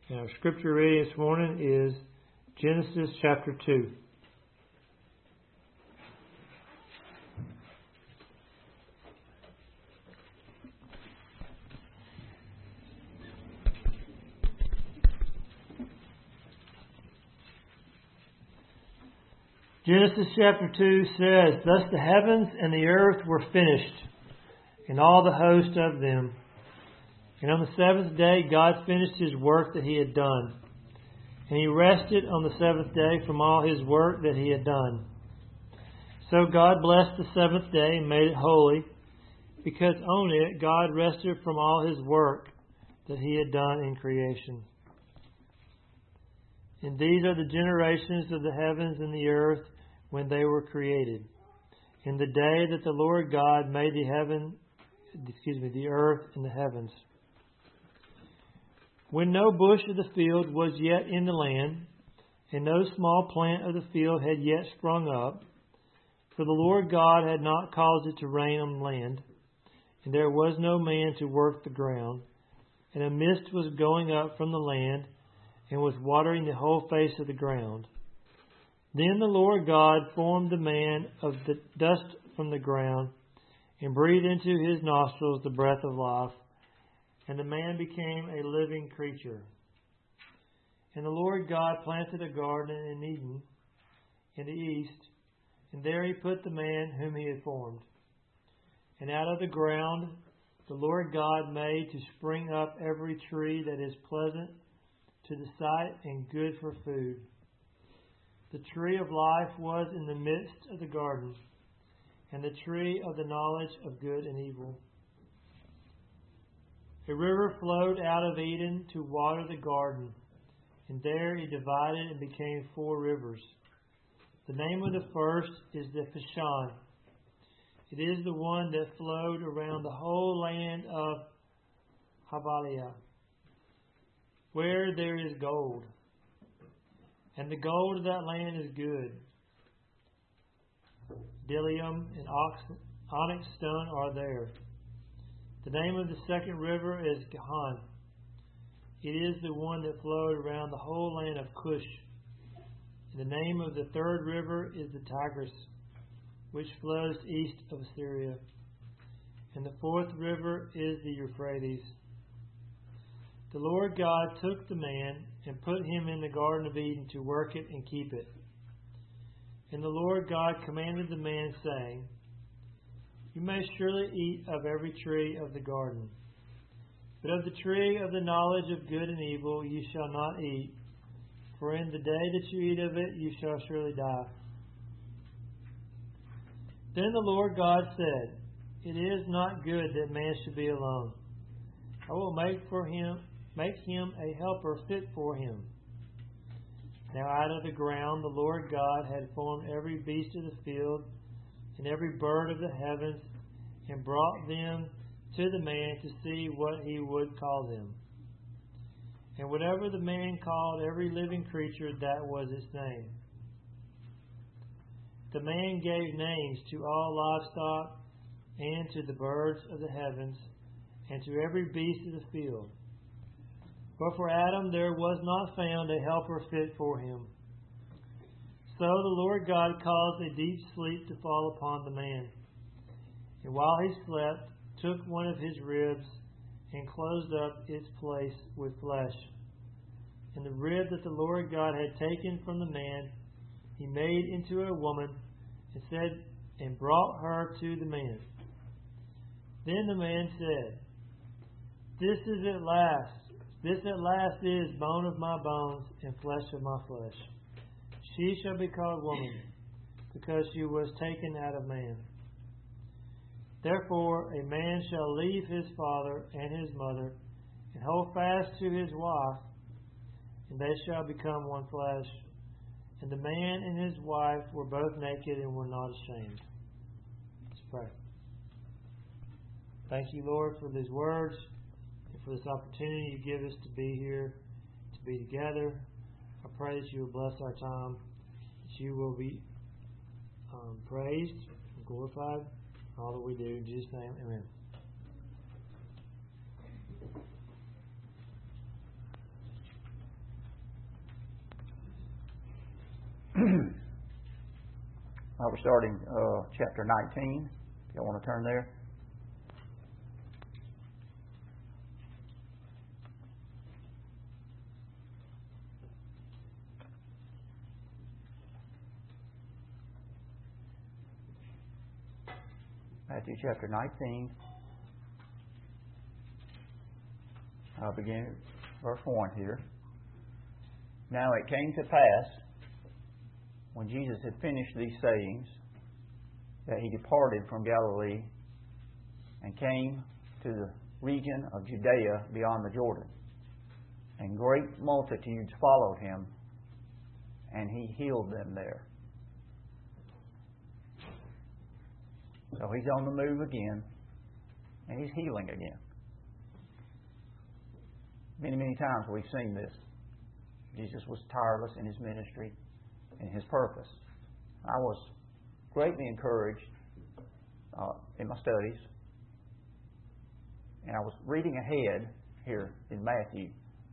And our scripture reading this morning is Genesis chapter 2. Genesis chapter 2 says, "Thus the heavens and the earth were finished, and all the host of them. And on the seventh day God finished His work that He had done. And He rested on the seventh day from all His work that He had done. So God blessed the seventh day and made it holy, because on it God rested from all His work that He had done in creation. And these are the generations of the heavens and the earth when they were created, in the day that the Lord God made the earth and the heavens. When no bush of the field was yet in the land, and no small plant of the field had yet sprung up, for the Lord God had not caused it to rain on the land, and there was no man to work the ground, and a mist was going up from the land, and was watering the whole face of the ground. Then the Lord God formed the man of the dust from the ground, and breathed into his nostrils the breath of life, and the man became a living creature. And the Lord God planted a garden in Eden, in the east, and there He put the man whom He had formed. And out of the ground the Lord God made to spring up every tree that is pleasant to the sight and good for food. The tree of life was in the midst of the garden, and the tree of the knowledge of good and evil. A river flowed out of Eden to water the garden, and there it divided and became 4 rivers. The name of the first is the Pishon. It is the one that flowed around the whole land of Havilah, where there is gold. And the gold of that land is good. Bdellium and onyx stone are there. The name of the second river is Gihon. It is the one that flowed around the whole land of Cush. And the name of the third river is the Tigris, which flows east of Assyria. And the fourth river is the Euphrates. The Lord God took the man and put him in the Garden of Eden to work it and keep it. And the Lord God commanded the man, saying, You may surely eat of every tree of the garden, but of the tree of the knowledge of good and evil you shall not eat, for in the day that you eat of it you shall surely die. Then the Lord God said, It is not good that man should be alone. I will make him a helper fit for him. Now out of the ground the Lord God had formed every beast of the field and every bird of the heavens, and brought them to the man to see what he would call them. And whatever the man called every living creature, that was its name. The man gave names to all livestock, and to the birds of the heavens, and to every beast of the field. But for Adam there was not found a helper fit for him. So the Lord God caused a deep sleep to fall upon the man. And while he slept, took one of his ribs and closed up its place with flesh. And the rib that the Lord God had taken from the man, He made into a woman, and brought her to the man. Then the man said, This at last is bone of my bones and flesh of my flesh. She shall be called woman, because she was taken out of man. Therefore a man shall leave his father and his mother, and hold fast to his wife, and they shall become one flesh. And the man and his wife were both naked and were not ashamed. Let's pray. Thank you, Lord, for these words and for this opportunity you give us to be here, to be together. I pray that you will bless our time, that you will be praised and glorified in all that we do. In Jesus' name, amen. We're starting chapter 19. If you want to turn there. Matthew chapter 19. I'll begin at verse 1 here. Now it came to pass, when Jesus had finished these sayings, that he departed from Galilee and came to the region of Judea beyond the Jordan. And great multitudes followed him, and he healed them there. So he's on the move again, and he's healing again. Many, many times we've seen this. Jesus was tireless in his ministry and his purpose. I was greatly encouraged in my studies, and I was reading ahead here in Matthew,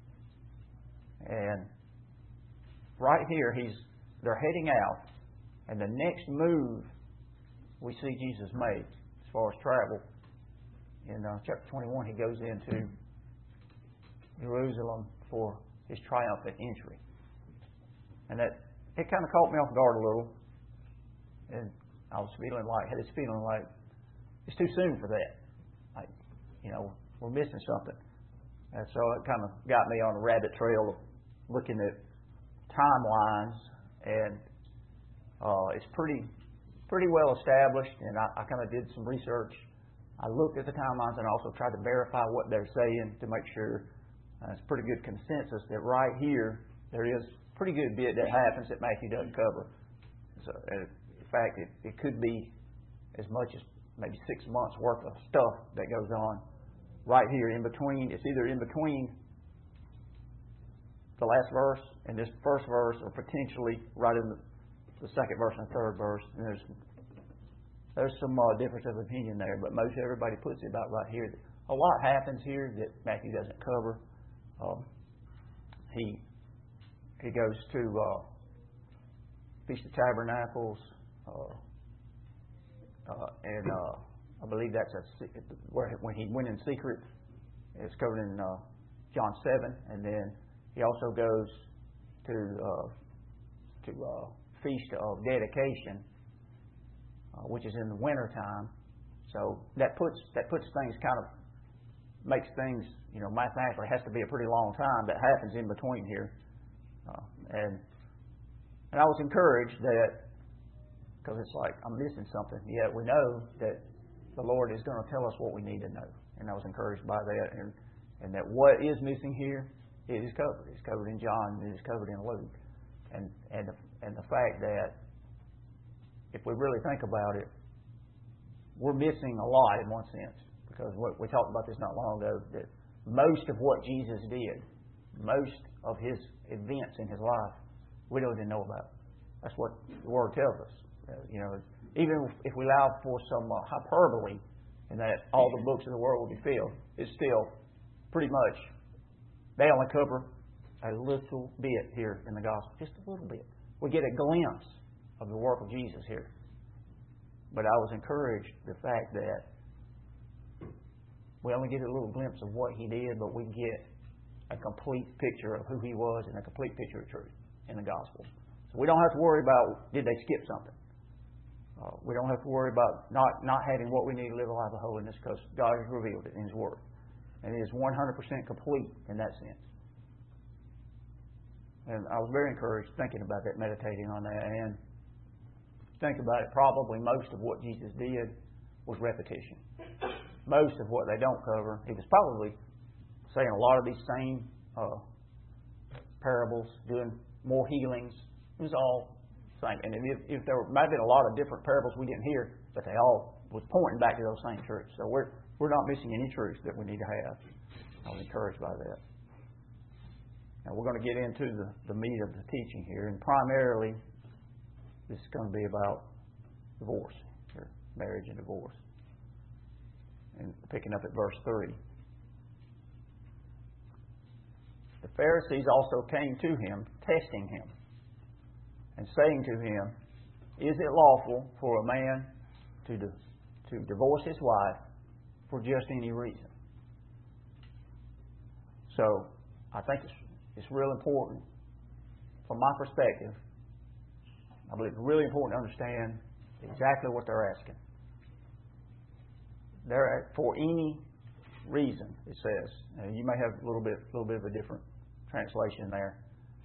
and right here they're heading out, and the next move we see Jesus make as far as travel. In chapter 21, he goes into Jerusalem for his triumphant entry. And it kind of caught me off guard a little. And I was had this feeling like it's too soon for that. Like, we're missing something. And so it kind of got me on a rabbit trail of looking at timelines, and it's pretty well established, and I kind of did some research. I looked at the timelines and also tried to verify what they're saying to make sure it's pretty good consensus that right here there is a pretty good bit that happens that Matthew doesn't cover. So, in fact, it could be as much as maybe 6 months worth of stuff that goes on right here in between. It's either in between the last verse and this first verse, or potentially right in the second verse and third verse. And there's some difference of opinion there, but most everybody puts it about right here. A lot happens here that Matthew doesn't cover. He goes to Feast of Tabernacles, and I believe that's when he went in secret. It's covered in John 7, and then he also goes to Feast of Dedication, which is in the winter time. So that puts things makes things, mathematically has to be a pretty long time that happens in between here. And I was encouraged that, because it's like I'm missing something. Yet we know that the Lord is going to tell us what we need to know. And I was encouraged by that, and that what is missing here, it is covered. It's covered in John, and it is covered in Luke. And the fact that if we really think about it, we're missing a lot in one sense, because we talked about this not long ago, that most of what Jesus did, most of his events in his life, we don't even know about. That's what the Word tells us. Even if we allow for some hyperbole, and that all the books in the world will be filled, it's still pretty much, they only cover a little bit here in the gospel, just a little bit. We get a glimpse of the work of Jesus here. But I was encouraged the fact that we only get a little glimpse of what he did, but we get a complete picture of who he was and a complete picture of truth in the gospel. So we don't have to worry about, did they skip something? We don't have to worry about not having what we need to live a life of holiness, because God has revealed it in his Word. And it is 100% complete in that sense. And I was very encouraged thinking about that, meditating on that. And think about it, probably most of what Jesus did was repetition. Most of what they don't cover, he was probably saying a lot of these same parables, doing more healings. It was all the same. And if there might have been a lot of different parables we didn't hear, but they all was pointing back to those same truths. So we're not missing any truths that we need to have. I was encouraged by that. Now we're going to get into the meat of the teaching here, and primarily this is going to be about divorce, or marriage and divorce. And picking up at verse 3. The Pharisees also came to him, testing him, and saying to him, is it lawful for a man to divorce his wife for just any reason? So I think it's real important from my perspective. I believe it's really important to understand exactly what they're asking. They're for any reason, it says. And you may have a little bit of a different translation there.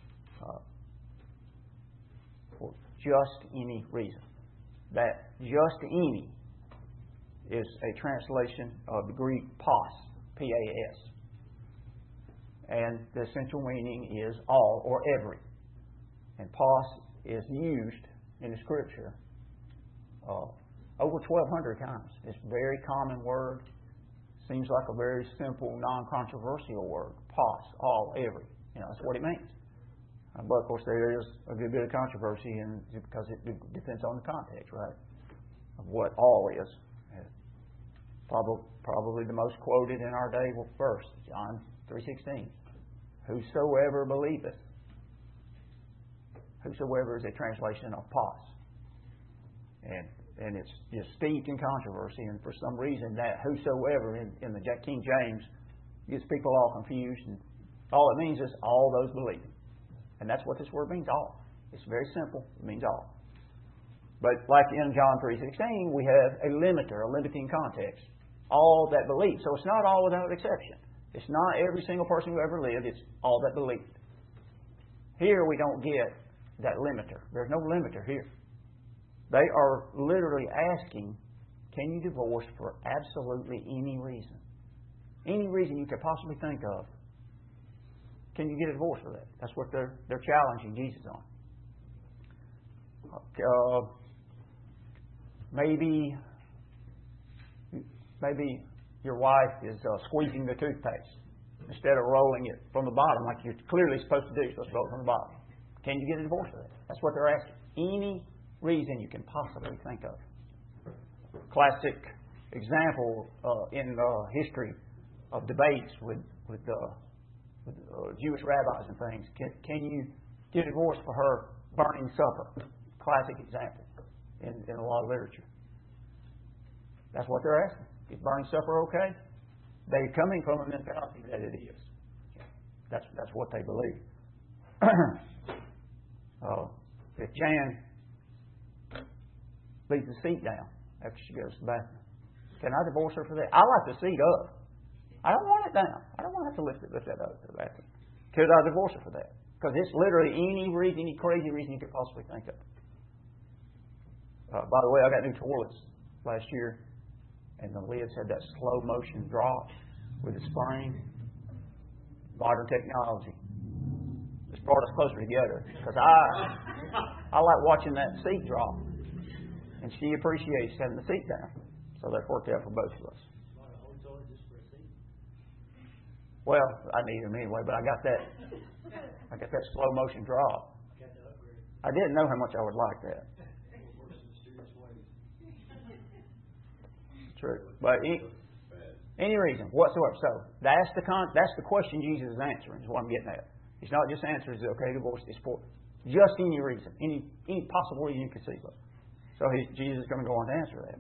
For just any reason. That just any is a translation of the Greek pas, P-A-S. And the essential meaning is all or every. And pas is used in the Scripture over 1,200 times. It's a very common word. Seems like a very simple, non-controversial word. Pas, all, every. That's what it means. But of course, there is a good bit of controversy, because it depends on the context, right? Of what all is. Probably the most quoted in our day verse, John 3:16. Whosoever believeth. Whosoever is a translation of pas. And it's just steeped in controversy, and for some reason that whosoever in the King James gets people all confused, and all it means is all those believing. And that's what this word means, all. It's very simple. It means all. But like in John 3:16, we have a limiter, a limiting context. All that believe. So it's not all without exception. It's not every single person who ever lived. It's all that believed. Here we don't get that limiter. There's no limiter here. They are literally asking, can you divorce for absolutely any reason? Any reason you could possibly think of. Can you get a divorce for that? That's what they're challenging Jesus on. Maybe your wife is squeezing the toothpaste instead of rolling it from the bottom like you're clearly supposed to do. You're supposed to roll it from the bottom. Can you get a divorce for that? That's what they're asking. Any reason you can possibly think of. Classic example in history of debates with Jewish rabbis and things. Can you get a divorce for her burning supper? Classic example in a lot of literature. That's what they're asking. Is burning supper okay? They're coming from a mentality that it is. That's what they believe. If Jan leaves the seat down after she goes to the bathroom, can I divorce her for that? I like the seat up. I don't want it down. I don't want to have to lift that up to the bathroom. Could I divorce her for that? Because it's literally any reason, any crazy reason you could possibly think of. By the way, I got new toilets last year, and the lids had that slow motion drop with the spring. Modern technology. It's brought us closer together, because I like watching that seat drop, and she appreciates having the seat down. So that worked out for both of us. Well, I need them anyway, but I got that slow motion drop. I didn't know how much I would like that. True, but any reason whatsoever. So that's the question Jesus is answering. Is what I'm getting at. He's not just answering, okay, divorce is for just any reason, any possible reason you can see of. So Jesus is going to go on to answer that.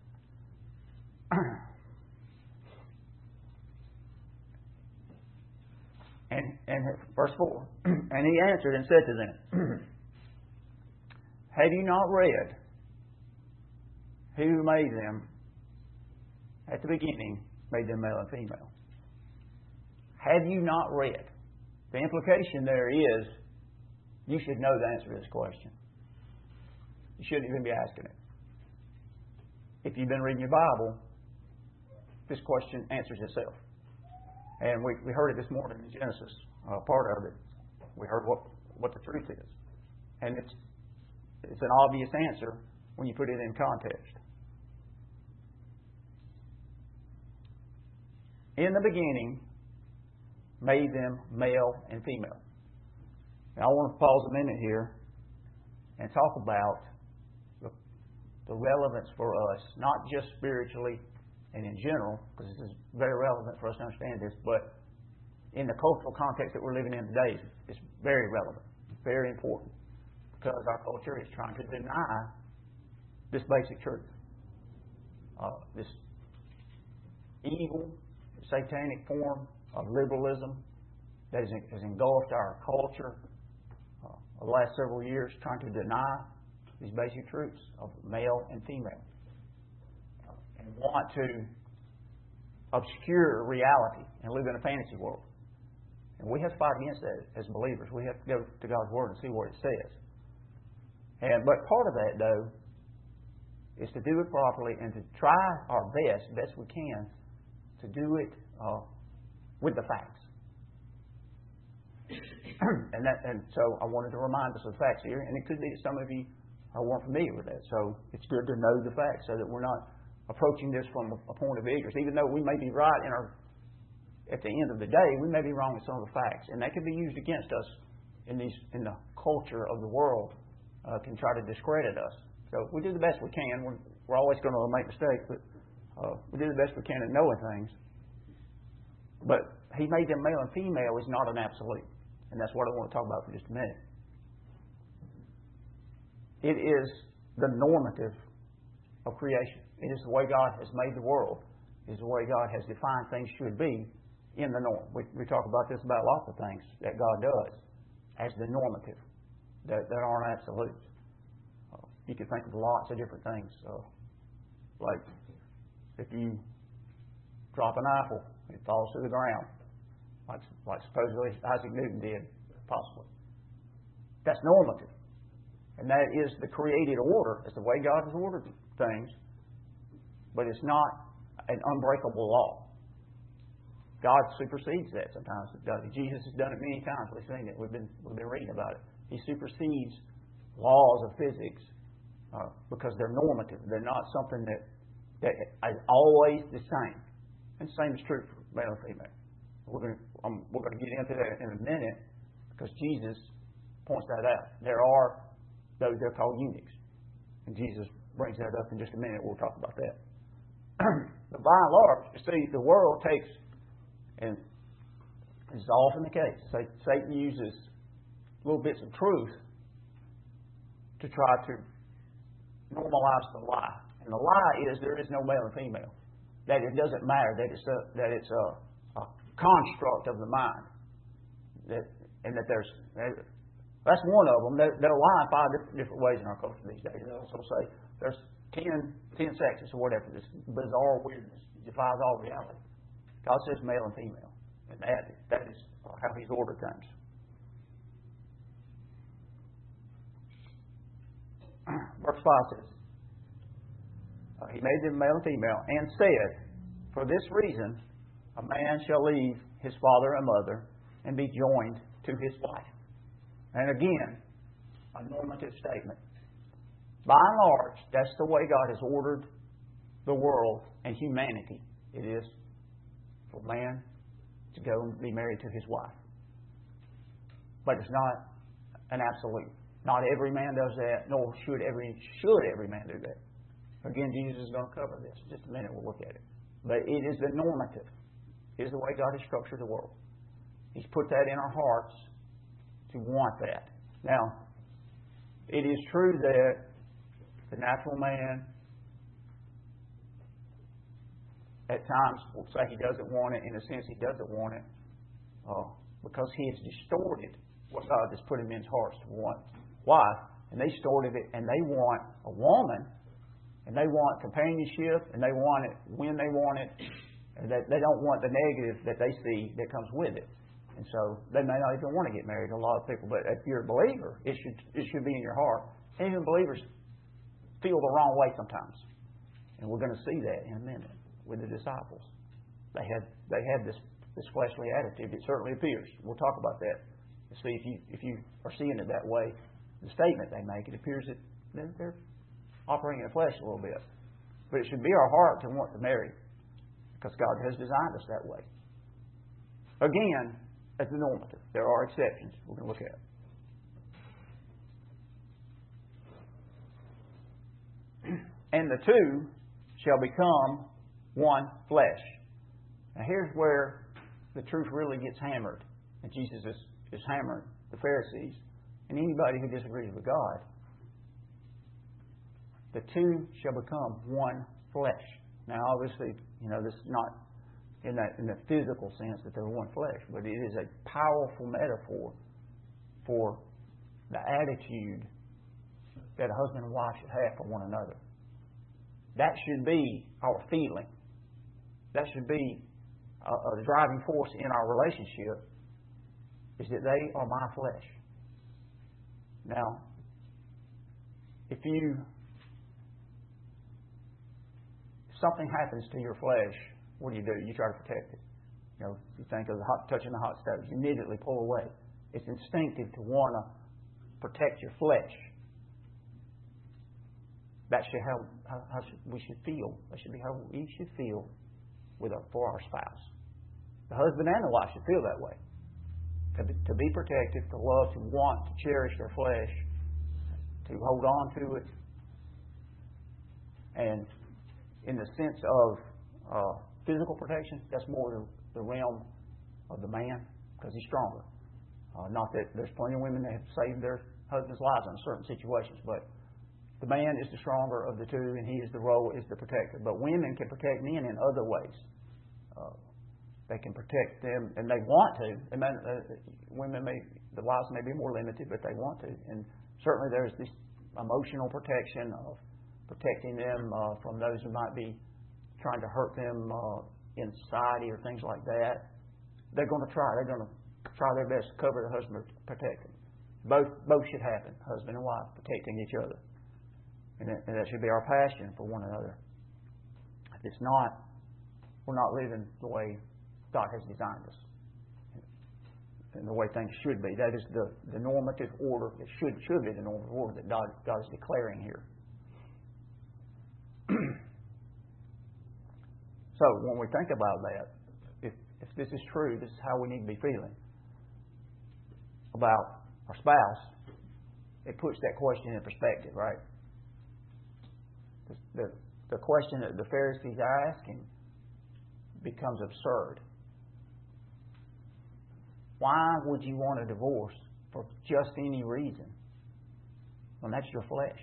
And verse 4, and he answered and said to them, have you not read who made them at the beginning, made them male and female? Have you not read? The implication there is you should know the answer to this question. You shouldn't even be asking it. If you've been reading your Bible, this question answers itself. And we heard it this morning in Genesis, part of it. We heard what the truth is. And it's an obvious answer when you put it in context. In the beginning, made them male and female. Now I want to pause a minute here and talk about the relevance for us, not just spiritually and in general, because this is very relevant for us to understand this, but in the cultural context that we're living in today, it's very relevant, very important. because our culture is trying to deny this basic truth. This evil, satanic form of liberalism that has engulfed our culture the last several years, trying to deny these basic truths of male and female, and want to obscure reality and live in a fantasy world. And we have to fight against that as believers. We have to go to God's Word and see what it says. But part of that, though, is to do it properly and to try our best we can, to do it with the facts. and so I wanted to remind us of the facts here, and it could be that some of you weren't familiar with that. So it's good to know the facts so that we're not approaching this from a point of ignorance. Even though we may be right at the end of the day, we may be wrong with some of the facts, and that can be used against us in the culture of the world. Can try to discredit us. So we do the best we can. We're always going to make mistakes, but we do the best we can at knowing things. But He made them male and female is not an absolute. And that's what I want to talk about for just a minute. It is the normative of creation. It is the way God has made the world. It is the way God has defined things should be in the norm. We talk about this about lots of things that God does as the normative. That aren't absolutes. You can think of lots of different things. Like if you drop an apple, it falls to the ground, like supposedly Isaac Newton did, possibly. That's normative. And that is the created order. It's the way God has ordered things. But it's not an unbreakable law. God supersedes that sometimes. Jesus has done it many times. We've seen it. We've been reading about it. He supersedes laws of physics because they're normative. They're not something that is always the same. And the same is true for male and female. We're going to get into that in a minute because Jesus points that out. There are those they're called eunuchs. And Jesus brings that up in just a minute. We'll talk about that. But by and large, you see, the world takes, and it's often the case, Satan uses little bits of truth to try to normalize the lie. And the lie is there is no male and female. That it doesn't matter. That it's a construct of the mind. That's one of them. They'll lie in 5 different ways in our culture these days. They'll also say there's 10 sexes or whatever. This bizarre weirdness defies all reality. God says male and female. And that is how He's ordered things. Verse 5 says, He made them male and female, and said, for this reason, a man shall leave his father and mother and be joined to his wife. And again, a normative statement. By and large, that's the way God has ordered the world and humanity. It is for man to go and be married to his wife. But it's not an absolute. Not every man does that, nor should every man do that. Again, Jesus is going to cover this. In just a minute, we'll look at it. But it is the normative. It is the way God has structured the world. He's put that in our hearts to want that. Now, it is true that the natural man at times will say he doesn't want it. In a sense, he doesn't want it because he has distorted what God has put in men's hearts to want. Wife, and they distorted it, and they want a woman, and they want companionship, and they want it when they want it, and they don't want the negative that they see that comes with it. And so they may not even want to get married, a lot of people. But if you're a believer, it should be in your heart. And even believers feel the wrong way sometimes. And we're going to see that in a minute with the disciples. They had this fleshly attitude. It certainly appears. We'll talk about that. See if you are seeing it that way. The statement they make, it appears that they're operating in the flesh a little bit. But it should be our heart to want to marry because God has designed us that way. Again, as the normative. There are exceptions we're going to look at. And the two shall become one flesh. Now here's where the truth really gets hammered. And Jesus is hammering the Pharisees and anybody who disagrees with God, the two shall become one flesh. Now, obviously, this is not in the physical sense that they're one flesh, but it is a powerful metaphor for the attitude that a husband and wife should have for one another. That should be our feeling. That should be a driving force in our relationship, is that they are my flesh. Now, if something happens to your flesh, what do? You try to protect it. You think of touching the hot stove, you immediately pull away. It's instinctive to want to protect your flesh. That should how we should feel. That should be how we should feel for our spouse. The husband and the wife should feel that way. To be protective, to love, to want, to cherish their flesh, to hold on to it. And in the sense of physical protection, that's more the realm of the man, because he's stronger. Not that there's plenty of women that have saved their husbands' lives in certain situations, but the man is the stronger of the two, and he is the protector. But women can protect men in other ways. They can protect them, and they want to. The wives may be more limited, but they want to. And certainly there's this emotional protection of protecting them from those who might be trying to hurt them in society or things like that. They're going to try. They're going to try their best to cover the husband, protect him. Both should happen, husband and wife, protecting each other. And that should be our passion for one another. If it's not, we're not living the way God has designed us and the way things should be. That is the normative order. It should be the normative order that God is declaring here. So when we think about that, if this is true, this is how we need to be feeling about our spouse. It puts that question in perspective, right? The question that the Pharisees are asking becomes absurd. Why would you want a divorce for just any reason when that's your flesh?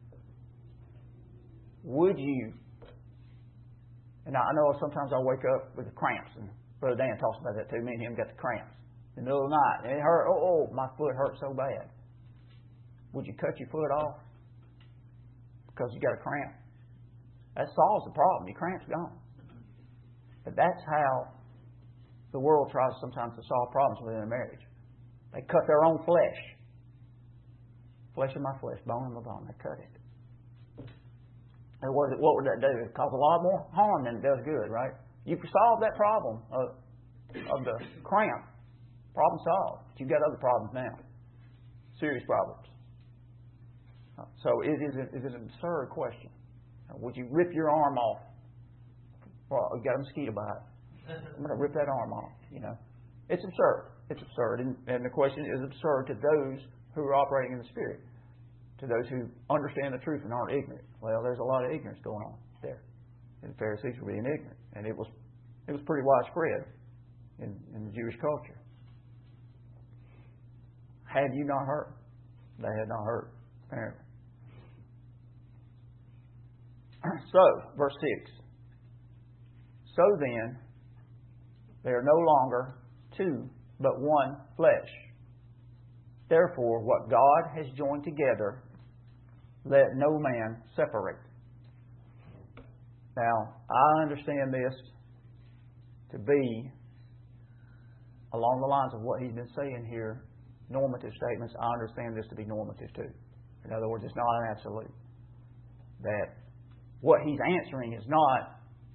Would you? And I know sometimes I'll wake up with the cramps, and Brother Dan talks about that too. Me and him got the cramps in the middle of the night, and it hurt. Oh, my foot hurts so bad. Would you cut your foot off because you got a cramp? That solves the problem. Your cramp's gone. But that's how the world tries sometimes to solve problems within a marriage. They cut their own flesh. Flesh of my flesh, bone of my bone. They cut it. And what would that do? It cause a lot more harm than it does good, right? You've solved that problem of the cramp. Problem solved. But you've got other problems now. Serious problems. So it is an absurd question. Would you rip your arm off? Well, you got a mosquito bite. I'm going to rip that arm off. It's absurd. It's absurd, and the question is absurd to those who are operating in the Spirit, to those who understand the truth and aren't ignorant. Well, there's a lot of ignorance going on there, and the Pharisees were being ignorant, and it was pretty widespread in the Jewish culture. Had you not heard? They had not heard, apparently. So, verse 6. So then, they are no longer two, but one flesh. Therefore, what God has joined together, let no man separate. Now, I understand this to be along the lines of what he's been saying here, normative statements. I understand this to be normative too. In other words, it's not an absolute. That what he's answering is not,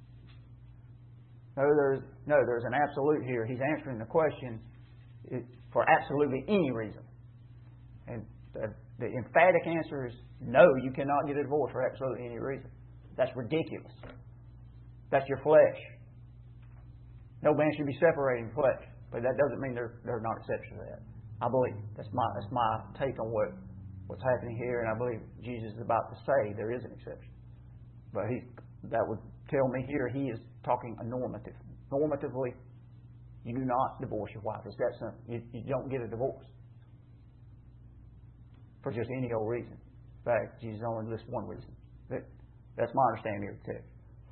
there's an absolute here. He's answering the question for absolutely any reason. And the emphatic answer is no, you cannot get a divorce for absolutely any reason. That's ridiculous. That's your flesh. No man should be separating flesh. But that doesn't mean there are not exceptions to that. I believe. That's my take on what's happening here, and I believe Jesus is about to say there is an exception. But that would tell me here he is talking a normative. Normatively, you do not divorce your wife. It's that simple. You don't get a divorce. for just any old reason. In fact, Jesus only lists one reason. That's my understanding of the text.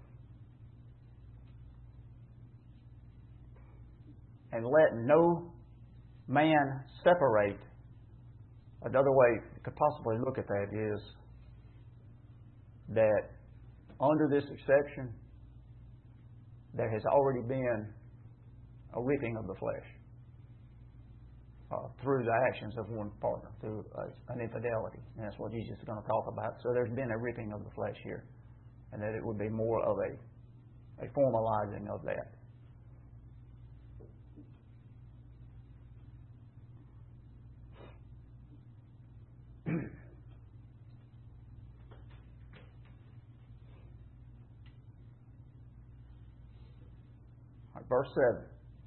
And let no man separate. Another way you could possibly look at that is that under this exception, there has already been a ripping of the flesh through the actions of one partner, through an infidelity. And that's what Jesus is going to talk about. So there's been a ripping of the flesh here, and that it would be more of a formalizing of that. Verse 7.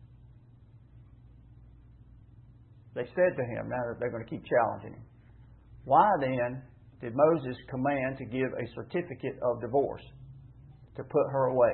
They said to him, now that they're going to keep challenging him, why then did Moses command to give a certificate of divorce to put her away?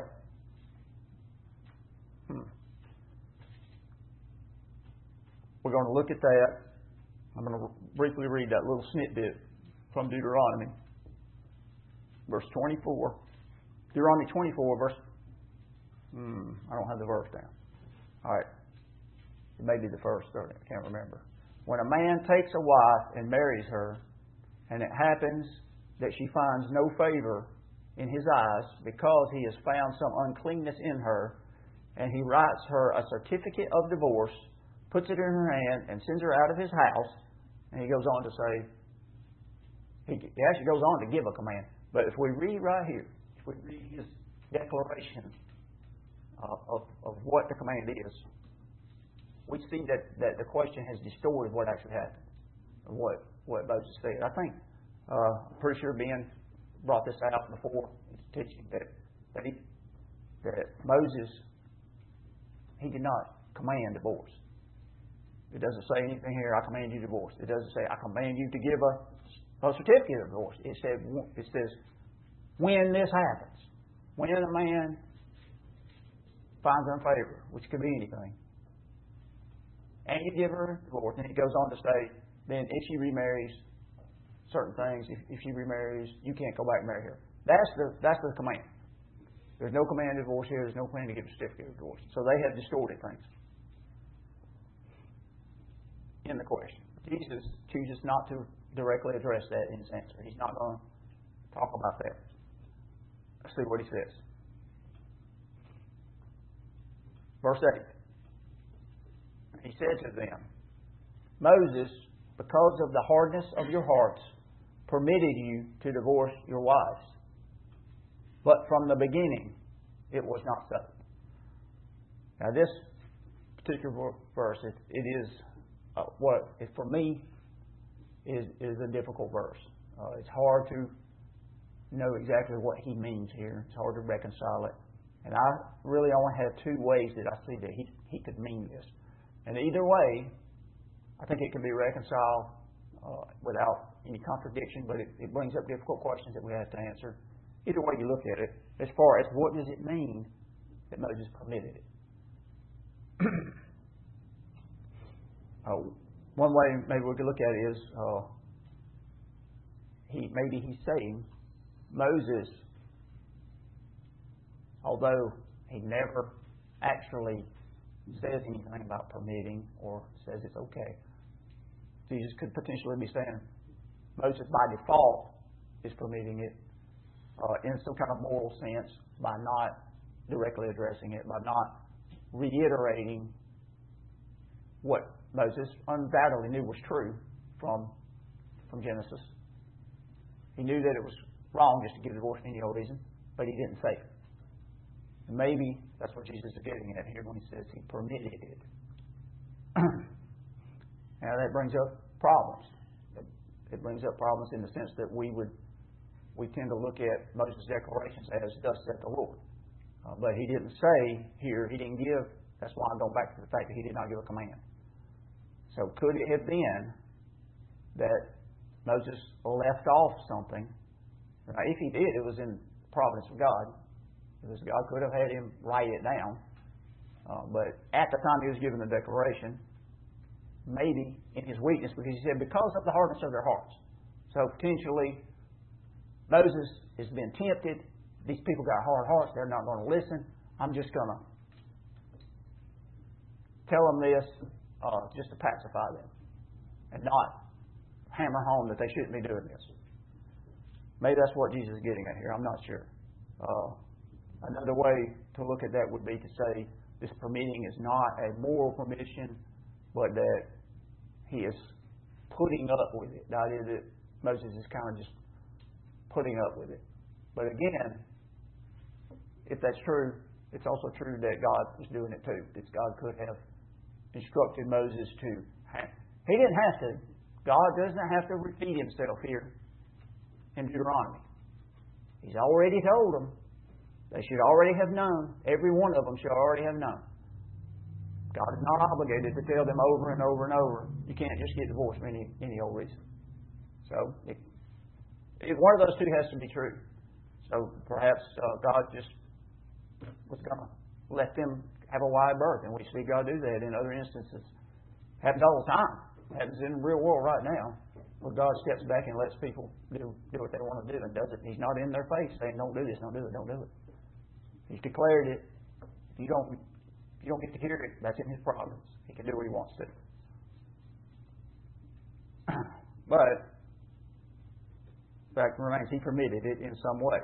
We're going to look at that. I'm going to briefly read that little snippet from Deuteronomy. Verse 24. Deuteronomy 24, verse... I don't have the verse down. All right. It may be the first, I can't remember. When a man takes a wife and marries her, and it happens that she finds no favor in his eyes because he has found some uncleanness in her, and he writes her a certificate of divorce, puts it in her hand, and sends her out of his house, and he goes on to say, he actually goes on to give a command. But if we read right here, if we read his declaration of what the command is, we see that the question has distorted what actually happened, what Moses said. I think, I'm pretty sure Ben brought this out before in his teaching, that Moses, he did not command divorce. It doesn't say anything here, I command you divorce. It doesn't say, I command you to give a certificate of divorce. It says, when this happens, when a man finds unfavor, which could be anything, and you give her a divorce, and it goes on to say, then if she remarries, certain things, if she remarries, you can't go back and marry her. That's the command. There's no command to divorce here. There's no command to give a certificate of divorce. So they have distorted things in the question. Jesus chooses not to directly address that in his answer. He's not going to talk about that. Let's see what he says. Verse 8. He said to them, Moses, because of the hardness of your hearts, permitted you to divorce your wives. But from the beginning, it was not so. Now, this particular verse, it is what, for me, is a difficult verse. It's hard to know exactly what he means here. It's hard to reconcile it. And I really only have two ways that I see that he could mean this. And either way, I think it can be reconciled without any contradiction, but it brings up difficult questions that we have to answer. Either way you look at it, as far as what does it mean that Moses permitted it. One way maybe we could look at it is he's saying Moses, although he never actually says anything about permitting or says it's okay, Jesus could potentially be saying Moses by default is permitting it in some kind of moral sense by not directly addressing it, by not reiterating what Moses undoubtedly knew was true from Genesis. He knew that it was wrong just to give divorce for any old reason, but he didn't say it. And maybe that's what Jesus is getting at here when he says he permitted it. Now that brings up problems. It brings up problems in the sense that we tend to look at Moses' declarations as thus said the Lord. But he didn't say here, he didn't give, that's why I'm going back to the fact that he did not give a command. So could it have been that Moses left off something? Now, if he did, it was in the providence of God. Because God could have had him write it down. But at the time he was giving the declaration, maybe in his weakness, because he said, because of the hardness of their hearts. So potentially, Moses has been tempted. These people got hard hearts. They're not going to listen. I'm just going to tell them this just to pacify them and not hammer home that they shouldn't be doing this. Maybe that's what Jesus is getting at here. I'm not sure. Another way to look at that would be to say this permitting is not a moral permission, but that he is putting up with it. The idea that Moses is kind of just putting up with it. But again, if that's true, it's also true that God was doing it too. That God could have instructed Moses to. He didn't have to. God doesn't have to repeat himself here in Deuteronomy. He's already told them. They should already have known. Every one of them should already have known. God is not obligated to tell them over and over and over. You can't just get divorced for any old reason. So, one of those two has to be true. So perhaps God just was going to let them have a wide berth. And we see God do that in other instances. Happens all the time. Happens in the real world right now. Where God steps back and lets people do what they want to do and does it. He's not in their face saying, don't do this, don't do it, don't do it. He's declared it. If you don't get to hear it, that's in His providence. He can do what He wants to. But the fact remains, He permitted it in some way.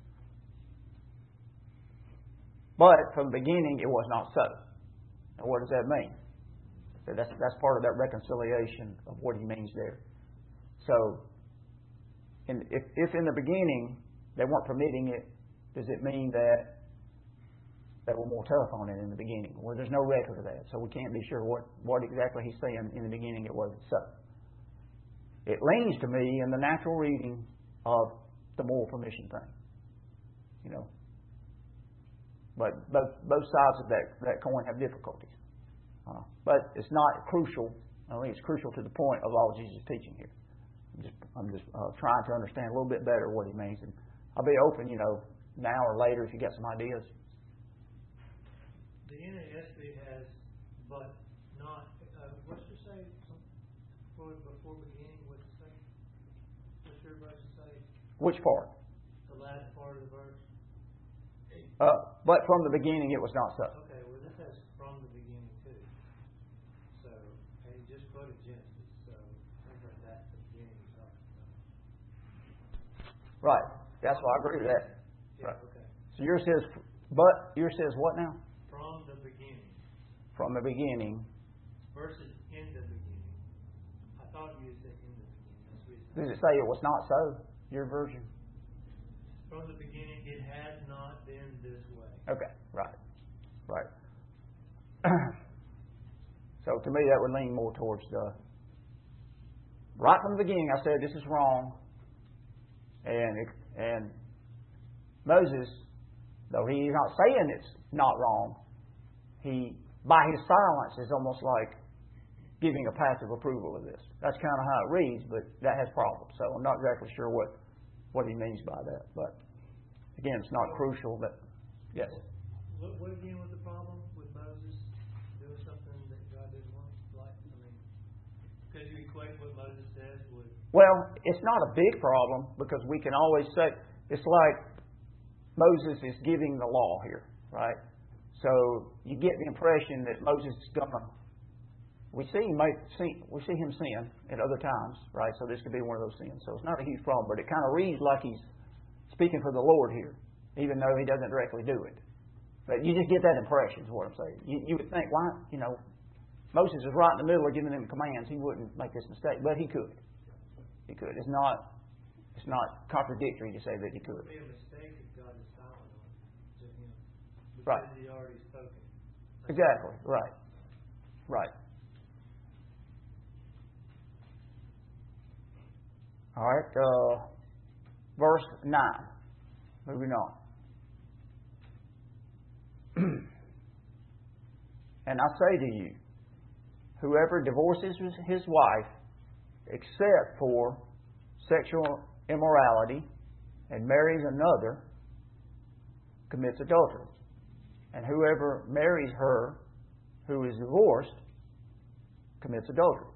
But from the beginning, it was not so. Now, what does that mean? That's part of that reconciliation of what He means there. So, if in the beginning they weren't permitting it, does it mean that they were more tough on it in the beginning? Well, there's no record of that, so we can't be sure what exactly He's saying in the beginning it wasn't so. It leans to me in the natural reading of the moral permission thing. You know. But both sides of that coin have difficulties. But it's not crucial. I think it's crucial to the point of all Jesus' teaching here. I'm just trying to understand a little bit better what He means. And I'll be open, now or later if you got some ideas. The NASB has, but not. What's it say? Before beginning, what's it say? What's your verse say? Which part? The last part of the verse. But from the beginning, it was not so. Okay, well this has from the beginning too. So, and he just quoted Genesis, so I think that's the beginning. Right. That's why I agree with that. Yeah. Right. Okay. So yours says, but yours says what now? From the beginning. From the beginning. Versus in the beginning. I thought you said in the beginning. That's what it Does it say it was not so? Your version. From the beginning, it has not been this way. Okay. Right. So to me, that would lean more towards the. Right from the beginning, I said this is wrong. And Moses, though he's not saying it's not wrong, he, by his silence, is almost like giving a passive approval of this. That's kind of how it reads, but that has problems. So I'm not exactly sure what he means by that. But again, it's not crucial. But yes. What again was the problem with Moses doing something that God didn't want? Because you equate what Moses says with. Well, it's not a big problem because we can always say it's like Moses is giving the law here, right? So you get the impression that Moses is gonna. We see him sin at other times, right? So this could be one of those sins. So it's not a huge problem, but it kind of reads like he's speaking for the Lord here, even though he doesn't directly do it. But you just get that impression, is what I'm saying. You would think, why? Moses is right in the middle of giving them commands. He wouldn't make this mistake, but he could. He could. It's not contradictory to say that he could. It would be a mistake if God is silent on it. Because Right. He already spoken. Exactly. Right. All right. Verse 9. Moving on. And I say to you, whoever divorces his wife, except for sexual immorality, and marries another, commits adultery. And whoever marries her who is divorced commits adultery.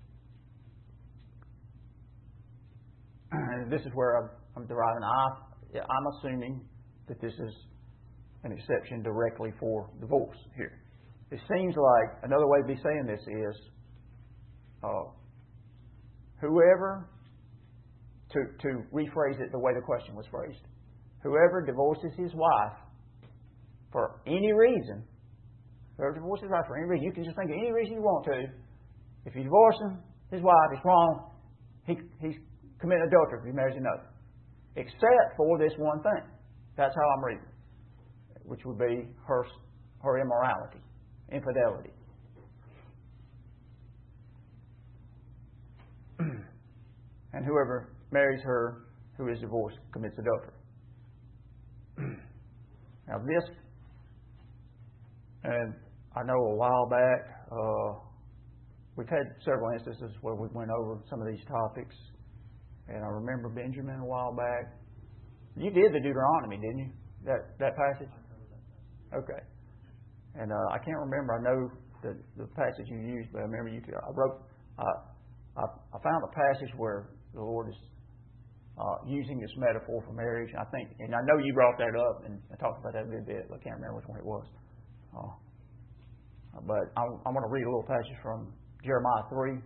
And this is where I'm deriving. I'm assuming that this is an exception directly for divorce here. It seems like another way to be saying this is whoever, to rephrase it the way the question was phrased, whoever divorces his wife for any reason, you can just think of any reason you want to. If you divorce his wife, it's wrong. He's committing adultery if he marries another. Except for this one thing. That's how I'm reading it, which would be her immorality, infidelity. And whoever marries her who is divorced commits adultery. Now this, and I know a while back, we've had several instances where we went over some of these topics. And I remember Benjamin a while back. You did the Deuteronomy, didn't you? That passage? Okay. And I can't remember. I know the passage you used, but I remember you. I found a passage where the Lord is using this metaphor for marriage. I think, and I know you brought that up and talked about that a good bit. But I can't remember which one it was. But I want to read a little passage from Jeremiah 3.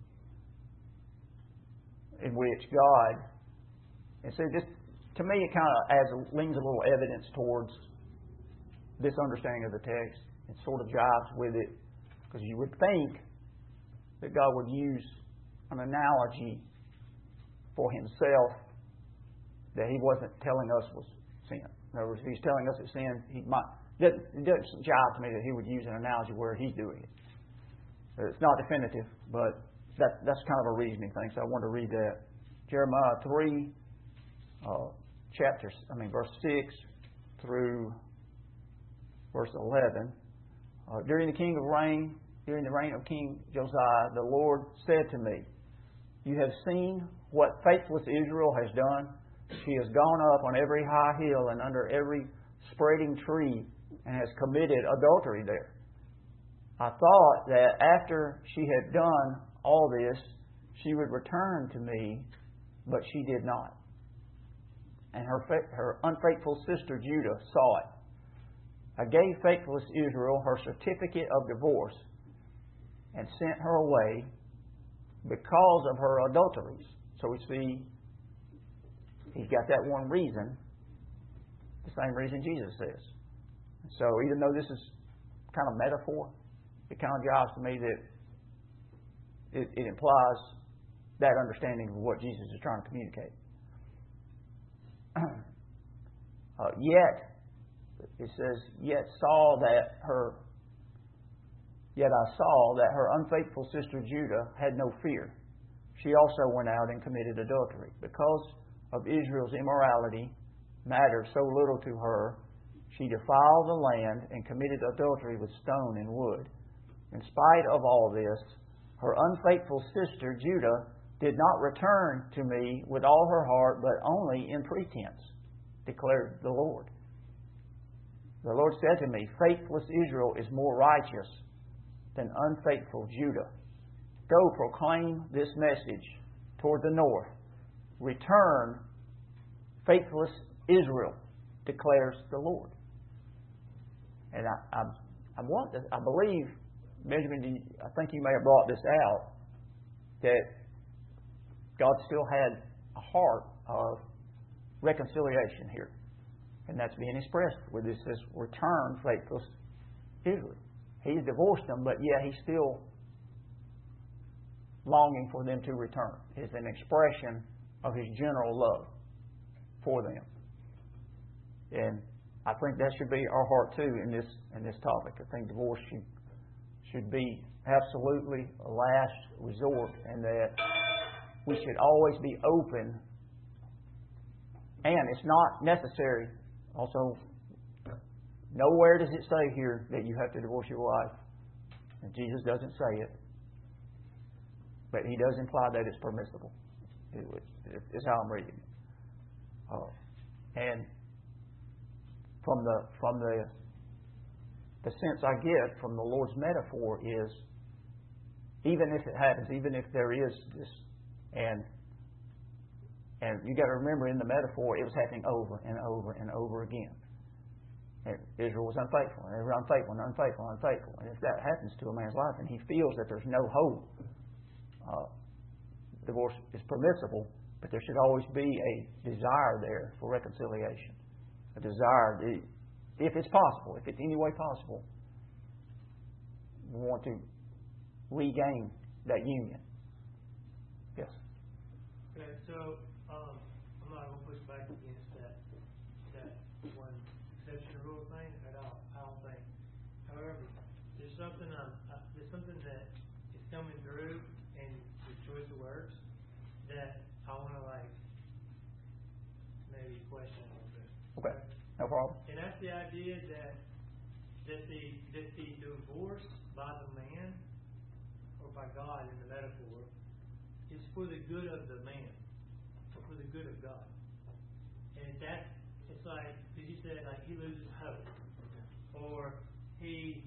In which God, and so just to me, it kind of leans a little evidence towards this understanding of the text. It sort of jives with it, because you would think that God would use an analogy for Himself that He wasn't telling us was sin. In other words, if He's telling us it's sin, He might. It doesn't jive to me that He would use an analogy where He's doing it. It's not definitive, but that's kind of a reasoning thing, so I want to read that. Jeremiah 3, verse 6 through verse 11. During the reign of King Josiah, the Lord said to me, "You have seen what faithless Israel has done. She has gone up on every high hill and under every spreading tree and has committed adultery there. I thought that after she had done all this, she would return to me, but she did not. And her unfaithful sister Judah saw it. I gave faithless Israel her certificate of divorce and sent her away because of her adulteries." So we see he's got that one reason, the same reason Jesus says. So even though this is kind of metaphor, it kind of jives to me that it implies that understanding of what Jesus is trying to communicate. It says, Yet I saw that her unfaithful sister Judah had no fear. She also went out and committed adultery. Because of Israel's immorality mattered so little to her, she defiled the land and committed adultery with stone and wood. In spite of all this, her unfaithful sister Judah did not return to me with all her heart, but only in pretense, declared the Lord. The Lord said to me, "Faithless Israel is more righteous than unfaithful Judah. Go proclaim this message toward the north. Return, faithless Israel, declares the Lord." And I believe, Benjamin, I think you may have brought this out, that God still had a heart of reconciliation here. And that's being expressed with this return, faithless Israel. He's divorced them, but yet He's still longing for them to return. It's an expression of His general love for them. And I think that should be our heart too in this topic. I think divorce should be absolutely a last resort, and that we should always be open. And it's not necessary. Also, nowhere does it say here that you have to divorce your wife. And Jesus doesn't say it. But He does imply that it's permissible. It's how I'm reading it. And from the sense I get from the Lord's metaphor is even if it happens, even if there is this, and you got to remember in the metaphor, it was happening over and over and over again. And Israel was unfaithful, and they were unfaithful and unfaithful and unfaithful. And if that happens to a man's life and he feels that there's no hope, divorce is permissible, but there should always be a desire there for reconciliation. A desire, if it's possible, if it's any way possible, we want to regain that union. Yes? Okay, so I'm not going to push back against that one exception rule thing at all. I don't think. However, there's something that is coming through in the choice of words that I want to maybe question a little bit. Okay, no problem. And that's the idea that the divorce by the man or by God in the metaphor is for the good of the man or for the good of God. And it's like, because you said he loses hope, or you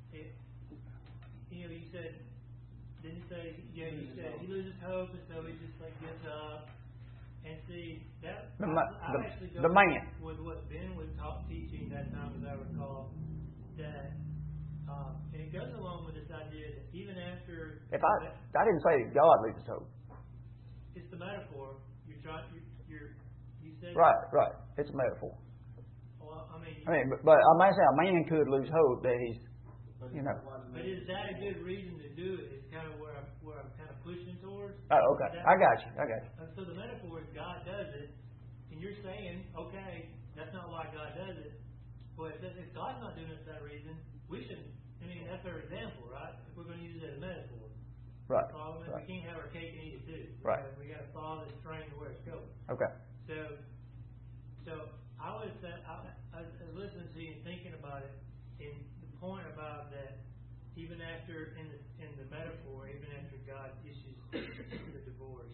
said. Didn't you say? Yeah, you said he loses hope, and so he just gives up. And see that I actually go with what Ben was teaching that time, as I recall, that and it goes along with this idea that even after I didn't say God loses hope. It's the metaphor. You said right. It's a metaphor. Well, but I might say a man could lose hope that he's. But is that a good reason to do it? It's kind of where I'm kind of pushing towards. Oh, okay. I got you. So the metaphor is God does it, and you're saying, okay, that's not why God does it. But if God's not doing it for that reason, we shouldn't. That's our example, right? If we're going to use it as a metaphor. Right. We can't have our cake and eat it too. Right. We got to follow this train to where it's going. Okay. So I was listening to you and thinking about it, and the point about that, even after in the metaphor, even after God issues the divorce,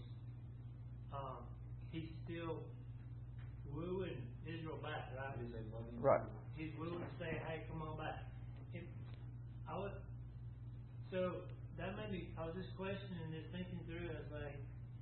he's still wooing Israel back, right? Right. He's wooing, saying, "Hey, come on back." So that made me. I was just questioning this, thinking through. I was like,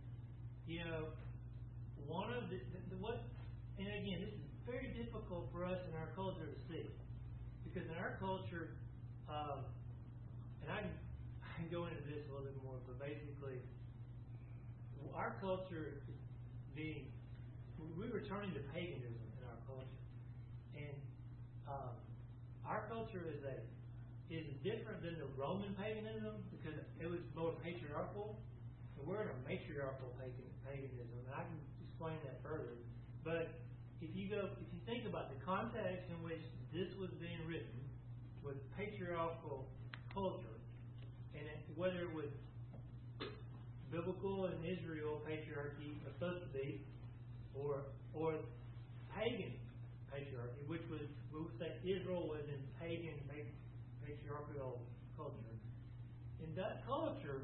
one of what, and again, this is very difficult for us in our culture to see, because in our culture, and I can go into this a little bit more, but basically, our culture is we're returning to paganism in our culture, and our culture is different than the Roman paganism because it was more patriarchal. And we're in a matriarchal paganism, and I can explain that further. But if you think about the context in which this was being written, with patriarchal culture, and whether it was biblical and Israel patriarchy was supposed to be, or pagan patriarchy, which was, we would say Israel was in pagan patriarchal culture. In that culture,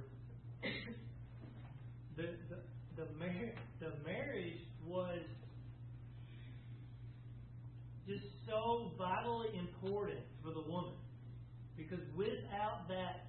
the marriage was just so vitally important for the woman, because without that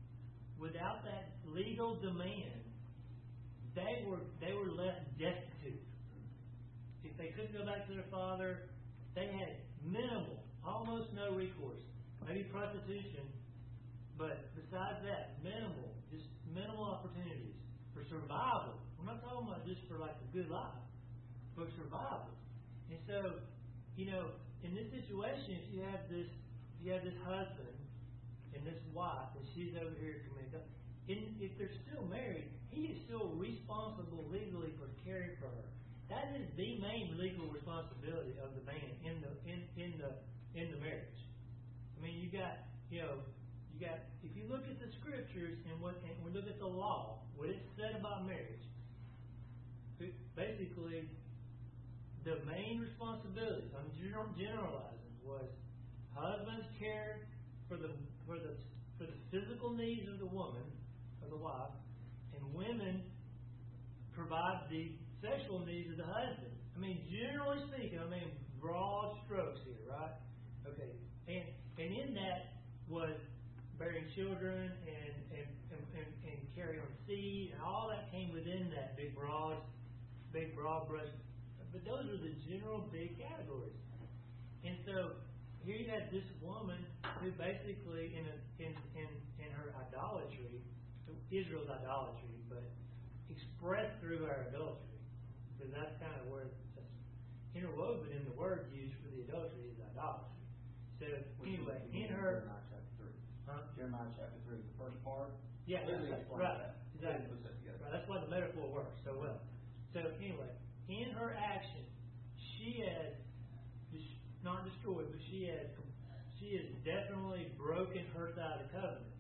legal demand, they were left destitute. If they couldn't go back to their father, they had minimal, almost no recourse. Maybe prostitution, but besides that, minimal opportunities for survival. I'm not talking about just for a good life, but survival. And so, in this situation, if you have this husband and this wife, and she's over here committing, if they're still married, he is still responsible legally for caring for her. That is the main legal responsibility of the man in the marriage. You got if you look at the scriptures and we look at the law, what it said about marriage, basically the main responsibility, I'm generalizing, was husbands care for the physical needs of the woman, of the wife, and women provide the sexual needs of the husband. Generally speaking, broad strokes here, right? Okay. And in that was bearing children and carry on seed, and all that came within that big broad brush. But those are the general big categories. And so here you had this woman who basically in her idolatry, Israel's idolatry, but expressed through her adultery, because that's kind of where that's interwoven in the word used for the adultery is idolatry. So anyway, in her Jeremiah chapter 3, the first part. Yeah, right. Exactly. Right. That's why the metaphor works so well. So anyway, in her action, she has not destroyed, but she has definitely broken her side of the covenant.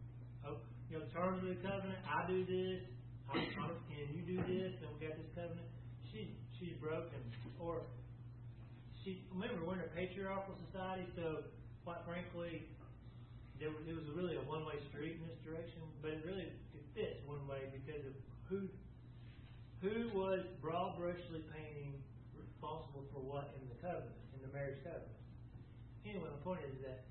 Terms of the covenant. I do this, and you do this, and we got this covenant. She's broken, or remember we're in a patriarchal society, so quite frankly, it was really a one-way street in this direction, but it fits one way because of who was broad brushly painting responsible for what in the covenant, in the marriage covenant. Anyway, my point is that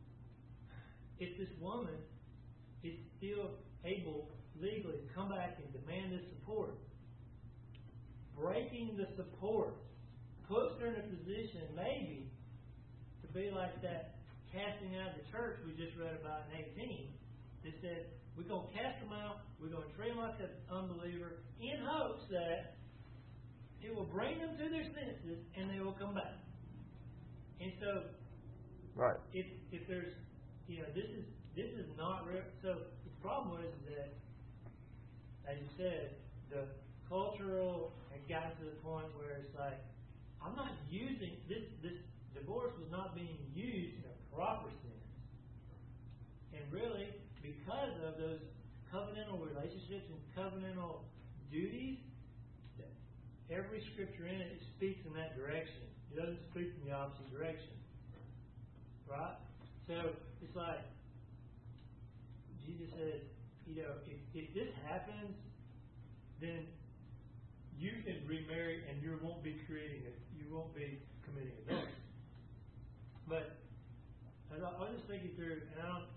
if this woman is still able legally to come back and demand this support, breaking the support puts her in a position maybe to be like that casting out of the church we just read about in 18 that said we're going to cast them out, we're going to treat them like an unbeliever in hopes that it will bring them to their senses and they will come back. And so right. if there's this is not real. So the problem was that, as you said, the cultural had gotten to the point where it's like, I'm not using this divorce was not being used in a proper sense. And really, because of those covenantal relationships and covenantal duties, every scripture in it speaks in that direction. It doesn't speak in the opposite direction. Right? So it's like Jesus says, if this happens, then you can remarry and you won't be committing adultery. But I was just thinking through, and I'm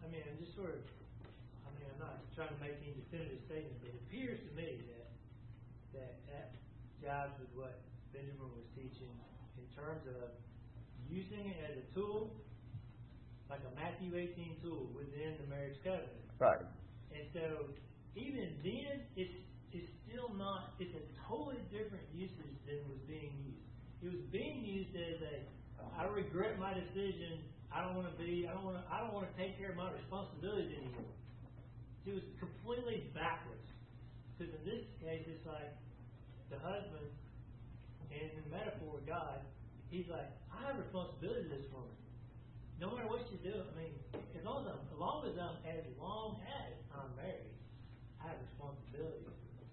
not trying to make any definitive statement, but it appears to me that jives with what Benjamin was teaching in terms of using it as a tool, like a Matthew 18 tool within the marriage covenant. Right. And so even then, it's still not. It's a totally different usage than was being used. It was being used as I regret my decision. I don't want to take care of my responsibilities anymore. It was completely backwards. Because in this case, it's like the husband, and in the metaphor of God, he's like, I have responsibility to this woman. No matter what you do, as long as I'm married, I have responsibility.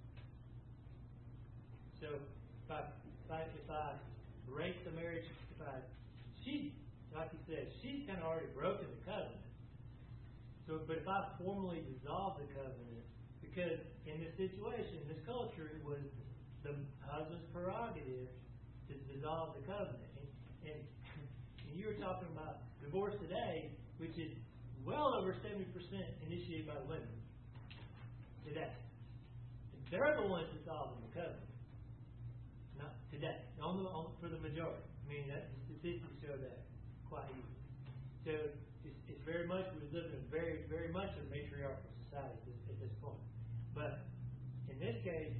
So if I break the marriage, like you said, she's kind of already broken the covenant. So, but if I formally dissolve the covenant, because in this situation, this culture, it was the husband's prerogative to dissolve the covenant. And you were talking about divorce today, which is well over 70% initiated by the women today. And they're the ones dissolving the covenant. Not today, for the majority. The statistics show that quite easily. So it's very much, we're living in very, very much a matriarchal society at this point. But in this case,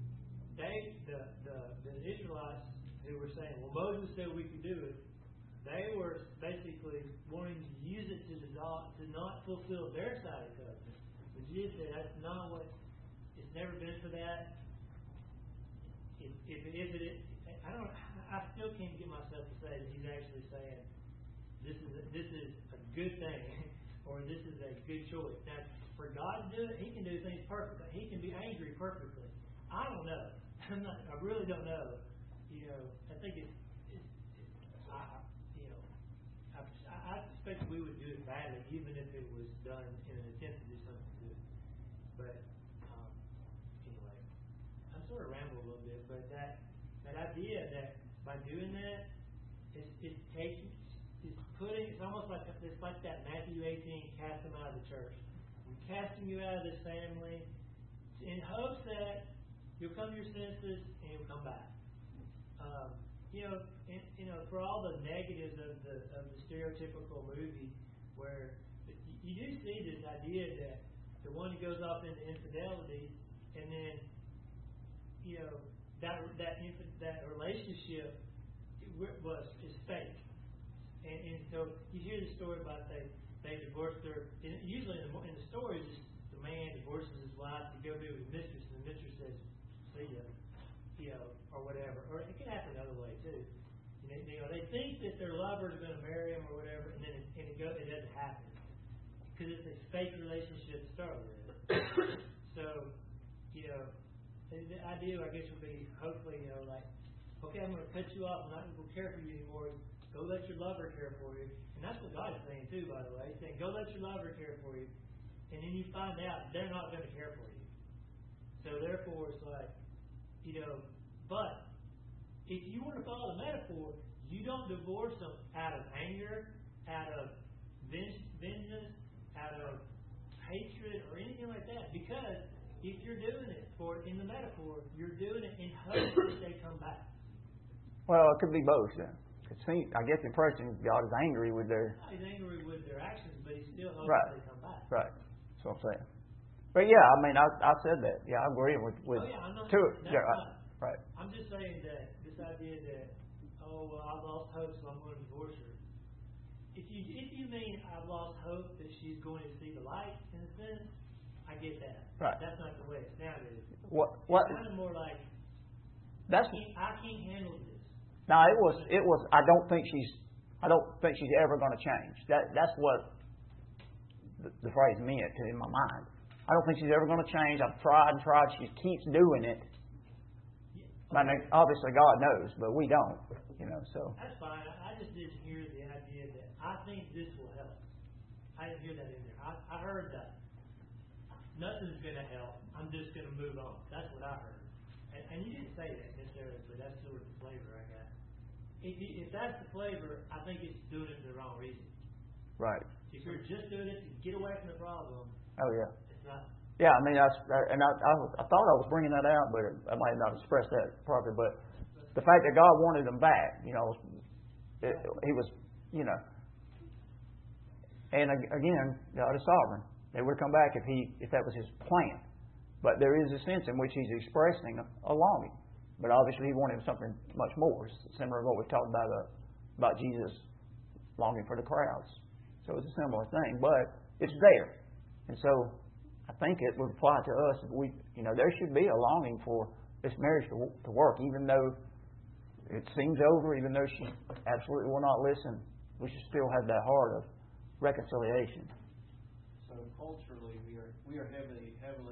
the Israelites who were saying, well, Moses said we could do it, they were basically wanting to use it to not fulfill their side of the covenant. But Jesus said that's not what. It's never been for that. I still can't get myself to say that he's actually saying this is a good thing or this is a good choice. Now, for God to do it, He can do things perfectly. He can be angry perfectly. I don't know. I really don't know. I think I suspect we would do it badly, even if it was done in an attempt to do something good. But anyway, I'm sort of rambling a little bit. But that idea that by doing that, it's almost like that Matthew 18, cast them out of the church. I'm casting you out of this family. in hopes that you'll come to your senses and you'll come back. For all the negatives of the stereotypical movie, where you do see this idea that the one who goes off into infidelity, and then that relationship is fake, and so you hear the story about they divorced their. Usually in the stories, the man divorces his wife to go be with his mistress, and the mistress says, "See ya," or whatever. Or it can happen another way too. They think that their lover is going to marry them or whatever, and then it doesn't happen because it's a fake relationship to start with. So, the idea, I guess, would be hopefully, like, okay, I'm going to cut you off. I'm not going to care for you anymore. Go let your lover care for you. And that's what God is saying too, by the way. He's saying, go let your lover care for you. And then you find out they're not going to care for you. So therefore, it's like, but if you want to follow the metaphor, you don't divorce them out of anger, out of vengeance, out of hatred, or anything like that. Because if you're doing it in the metaphor, you're doing it in hopes that they come back. Well, it could be both. Yeah. I get the impression God is angry with their. He's angry with their actions, but he still hopes right. they come back. Right. That's what I'm saying. But yeah, I mean, I said that. Yeah, I agree with I'm not, two. Yeah, right. I'm just saying that this idea that I've lost hope, so I'm going to divorce her. If you mean I've lost hope that she's going to see the light, in a sense, I get that. Right. That's not the way it's nowadays. What? It's kind of more like I can't handle this. No, it was. I don't think she's ever going to change. That's what the phrase meant in my mind. I don't think she's ever going to change. I've tried and tried. She keeps doing it. I mean, obviously God knows, but we don't. So. That's fine. I just didn't hear the idea that I think this will help. I didn't hear that in there. I heard that nothing's going to help. I'm just going to move on. That's what I heard. And you didn't say that necessarily, but that's sort of the flavor I got. If that's the flavor, I think it's doing it for the wrong reason. Right. If you're just doing it to get away from the problem. Oh yeah. It's not. Yeah, I mean, I thought I was bringing that out, but I might not express that properly. But the fact that God wanted them back, He was, and again, God is sovereign. They would have come back if that was His plan. But there is a sense in which He's expressing a longing. But obviously, He wanted something much more, similar to what we've talked about Jesus longing for the crowds. So it's a similar thing, but it's there, and so I think it would apply to us. There should be a longing for this marriage to work, even though it seems over, even though she absolutely will not listen. We should still have that heart of reconciliation. So culturally, we are heavily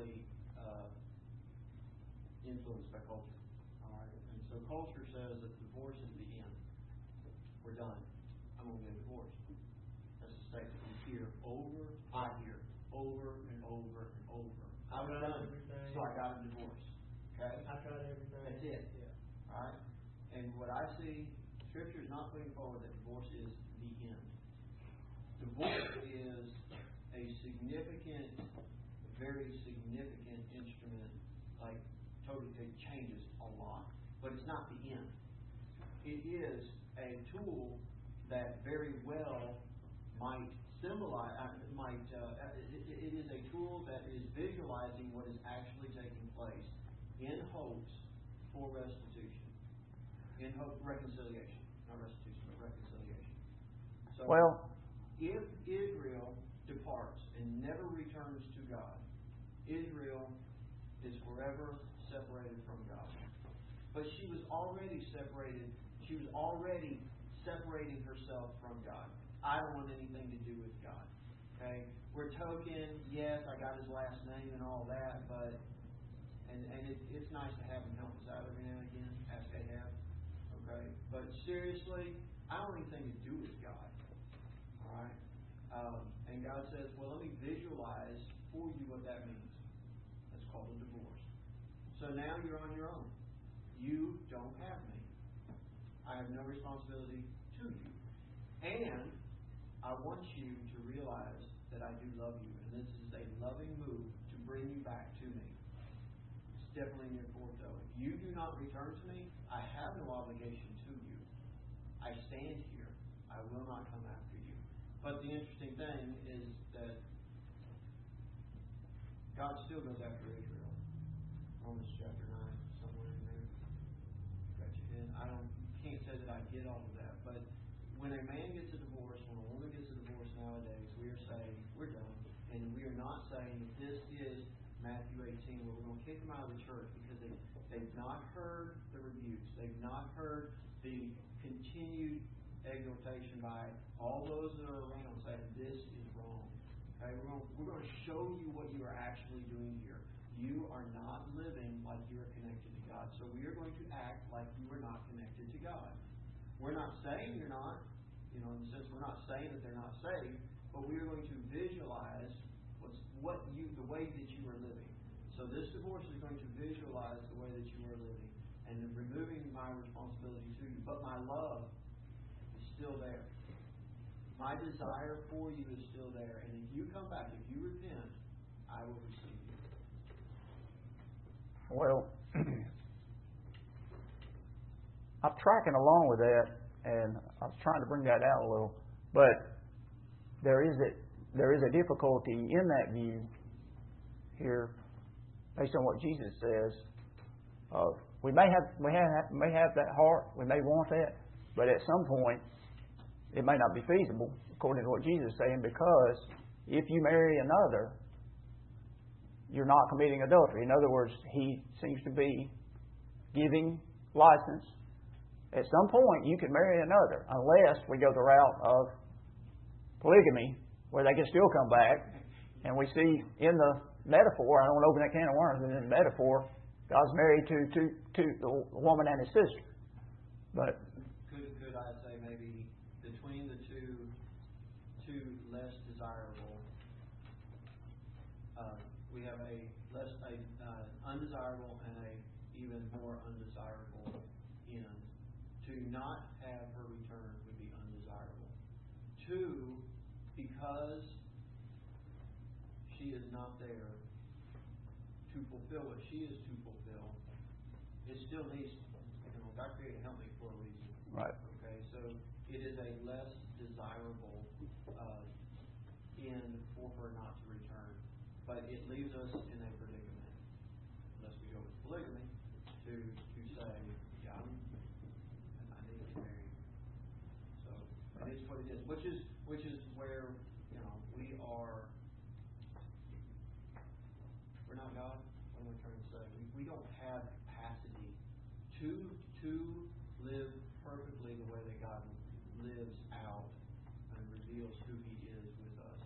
influenced by culture. All right, and so culture says that divorce is the end. We're done. I'm going to get divorced. That's a statement we hear over and over and over. I was done, so I got a divorce. Okay? I tried everything. That's it. Yeah. All right? And what I see, Scripture is not putting forward that divorce is the end. Divorce is a significant, very significant instrument, like totally it changes a lot, but it's not the end. It is a tool that very well might symbolize, it is a tool that is visualizing what is actually taking place in hopes for restitution. In hope, reconciliation. Not restitution, but reconciliation. So, if Israel departs and never returns to God, Israel is forever separated from God. But she was already separated. She was already separating herself from God. I don't want anything to do with God. Okay? We're token, yes, I got his last name and all that, but it's nice to have him help us out every now and again, as they have. Okay? But seriously, I don't want anything to do with God. Alright? And God says, well, let me visualize for you what that means. That's called a divorce. So now you're on your own. You don't have me. I have no responsibility to you. And I want you to realize that I do love you. And this is a loving move to bring you back to me. definitely near forth though. If you do not return to me, I have no obligation to you. I stand here. I will not come after you. But the interesting thing is that God still goes after Israel. Romans chapter 9, somewhere in there. Scratch your head. Can't say that I get all of that, but when a man gets a divorce, when a woman gets a divorce nowadays, we are saying we're done, and we are not saying that this is Matthew 18, where we're going to kick them out of the church because they've not heard the rebukes, they've not heard the continued exhortation by all those that are around saying this is wrong. Okay, we're going to show you what you are actually doing here. You are not living like you are connected to God. So we are going to act like you are not connected to God. We're not saying you're not, in the sense we're not saying that they're not saved, but we are going to visualize the way that you are living. So this divorce is going to visualize the way that you are living and removing my responsibility to you. But my love is still there. My desire for you is still there. And if you come back, if you repent, I will receive you. Well, I'm tracking along with that, and I was trying to bring that out a little. But there is a difficulty in that view here, based on what Jesus says. We may have that heart, we may want that, but at some point it may not be feasible, according to what Jesus is saying, because if you marry another, you're not committing adultery. In other words, he seems to be giving license. At some point, you can marry another, unless we go the route of polygamy, where they can still come back. And we see in the metaphor, I don't want to open that can of worms, but in the metaphor, God's married to the woman and his sister. But could I say maybe between the two less desirable, we have a less undesirable and a even more undesirable end. To not have her return would be undesirable. 2, because she is not there to fulfill what she is to fulfill, it still needs, God created help me for a reason. right. Okay, so it is a less desirable end for her not to return. But it leaves us in a predicament, unless we go with polygamy, to say, yeah, I need to get married. So it is what it is, which is where we're not God. What am I trying to say? We don't have capacity to live perfectly the way that God lives out and reveals who He is with us.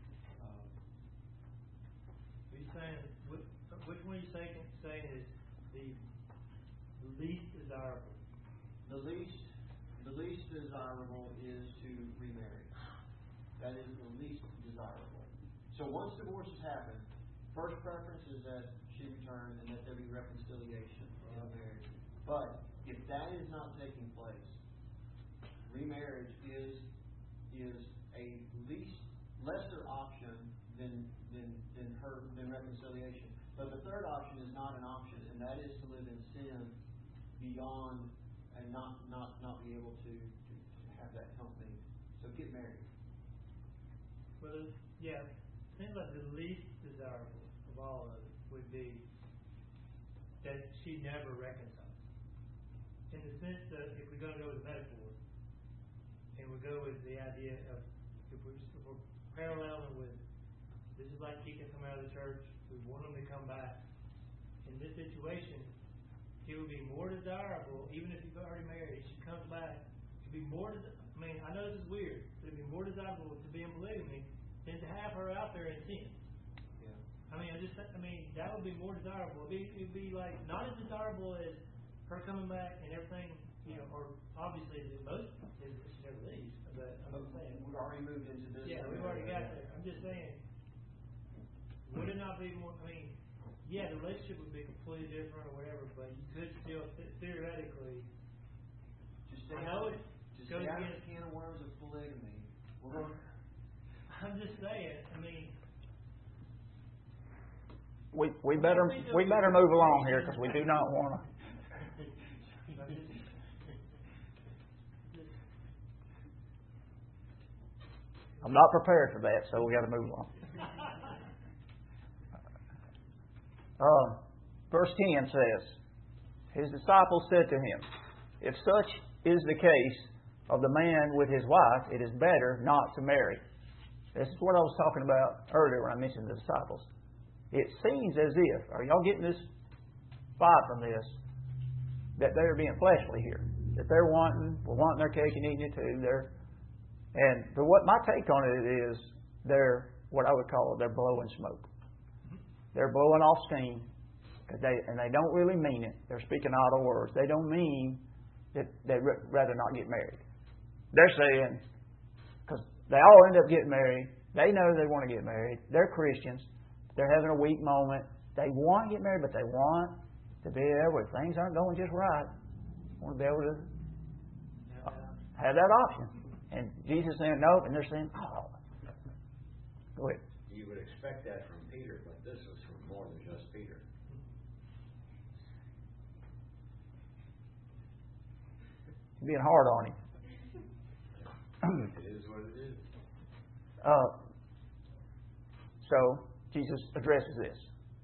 Are you saying which one are you saying is the least desirable? The least desirable is to remarry. That is the least desirable. So once divorce has happened, first preference is that she return and that there be reconciliation in marriage. But if that is not taking place, remarriage is a lesser option than reconciliation. But the third option is not an option, and that is to live in sin beyond and not be able to have that company. So get married. Well, yeah, it seems like the least desirable of all of it would be that she never reconciles. In the sense that if we're going to go with the metaphor, and we go with the idea of if we're paralleling with this is like kicking them out of the church, we want them to come back. In this situation, it would be more desirable, even if you've already married, she comes back, it would be more I know this is weird, but it would be more desirable to be in polygamy than to have her out there in sin. Yeah. That would be more desirable. It'd be like not as desirable as her coming back and everything, or obviously the most is that she never leaves. But I'm saying we've already moved into this. Yeah, we've already got there. I'm just saying, would it not be more? Yeah, the relationship would be completely different or whatever, but you could still theoretically. I know it goes against a can of worms of polygamy. I'm just saying. we better move along here because we do not want to. I'm not prepared for that, so we got to move on. Verse 10 says, his disciples said to him, if such is the case of the man with his wife, it is better not to marry. This is what I was talking about earlier when I mentioned the disciples. It seems as if, are y'all getting this vibe from this, that they're being fleshly here. That they're wanting their cake and eating it too. But what my take on it is, they're what I would call they're blowing smoke. They're blowing off steam, and they don't really mean it. They're speaking idle words. They don't mean that they'd rather not get married. They're saying, because they all end up getting married. They know they want to get married. They're Christians. They're having a weak moment. They want to get married, but they want to be able, if things aren't going just right, want to be able to have that option. And Jesus saying no, and they're saying, oh. Go ahead. You would expect that from Peter, but this is from more than just Peter. Being hard on him. It is what it is. So Jesus addresses this.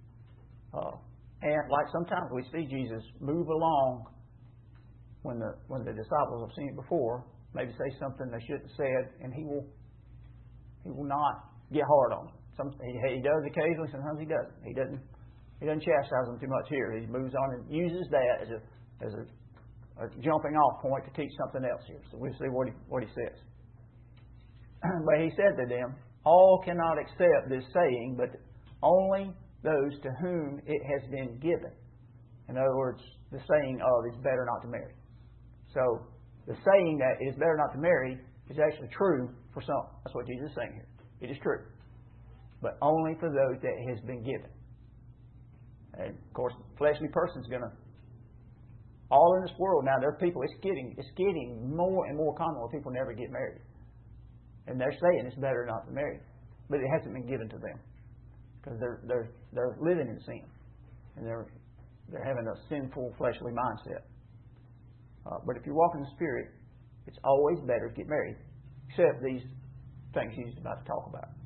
And like sometimes we see Jesus move along when the disciples have seen it before, maybe say something they shouldn't have said, and he will not get hard on them. He does occasionally, sometimes he doesn't. He doesn't chastise them too much here. He moves on and uses that as a jumping off point to teach something else here. So we'll see what he says. But he said to them, all cannot accept this saying, but only those to whom it has been given. In other words, the saying of it's better not to marry. So the saying that it is better not to marry is actually true for some. That's what Jesus is saying here. It is true. But only for those that it has been given. And of course, the fleshly person's going to, all in this world now, there are people, it's getting more and more common where people never get married. And they're saying it's better not to marry. But it hasn't been given to them. Because they're living in sin. And they're having a sinful, fleshly mindset. But if you walk in the Spirit, it's always better to get married. Except these things he's about to talk about.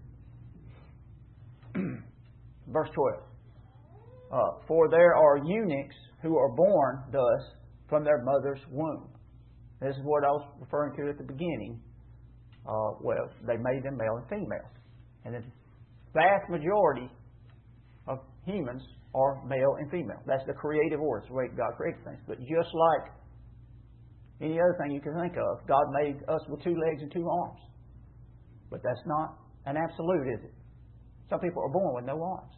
Verse 12. For there are eunuchs who are born thus from their mother's womb. This is what I was referring to at the beginning. Well, they made them male and female. And the vast majority of humans are male and female. That's the creative order. It's the way God created things. But just like any other thing you can think of, God made us with 2 legs and 2 arms. But that's not an absolute, is it? Some people are born with no arms.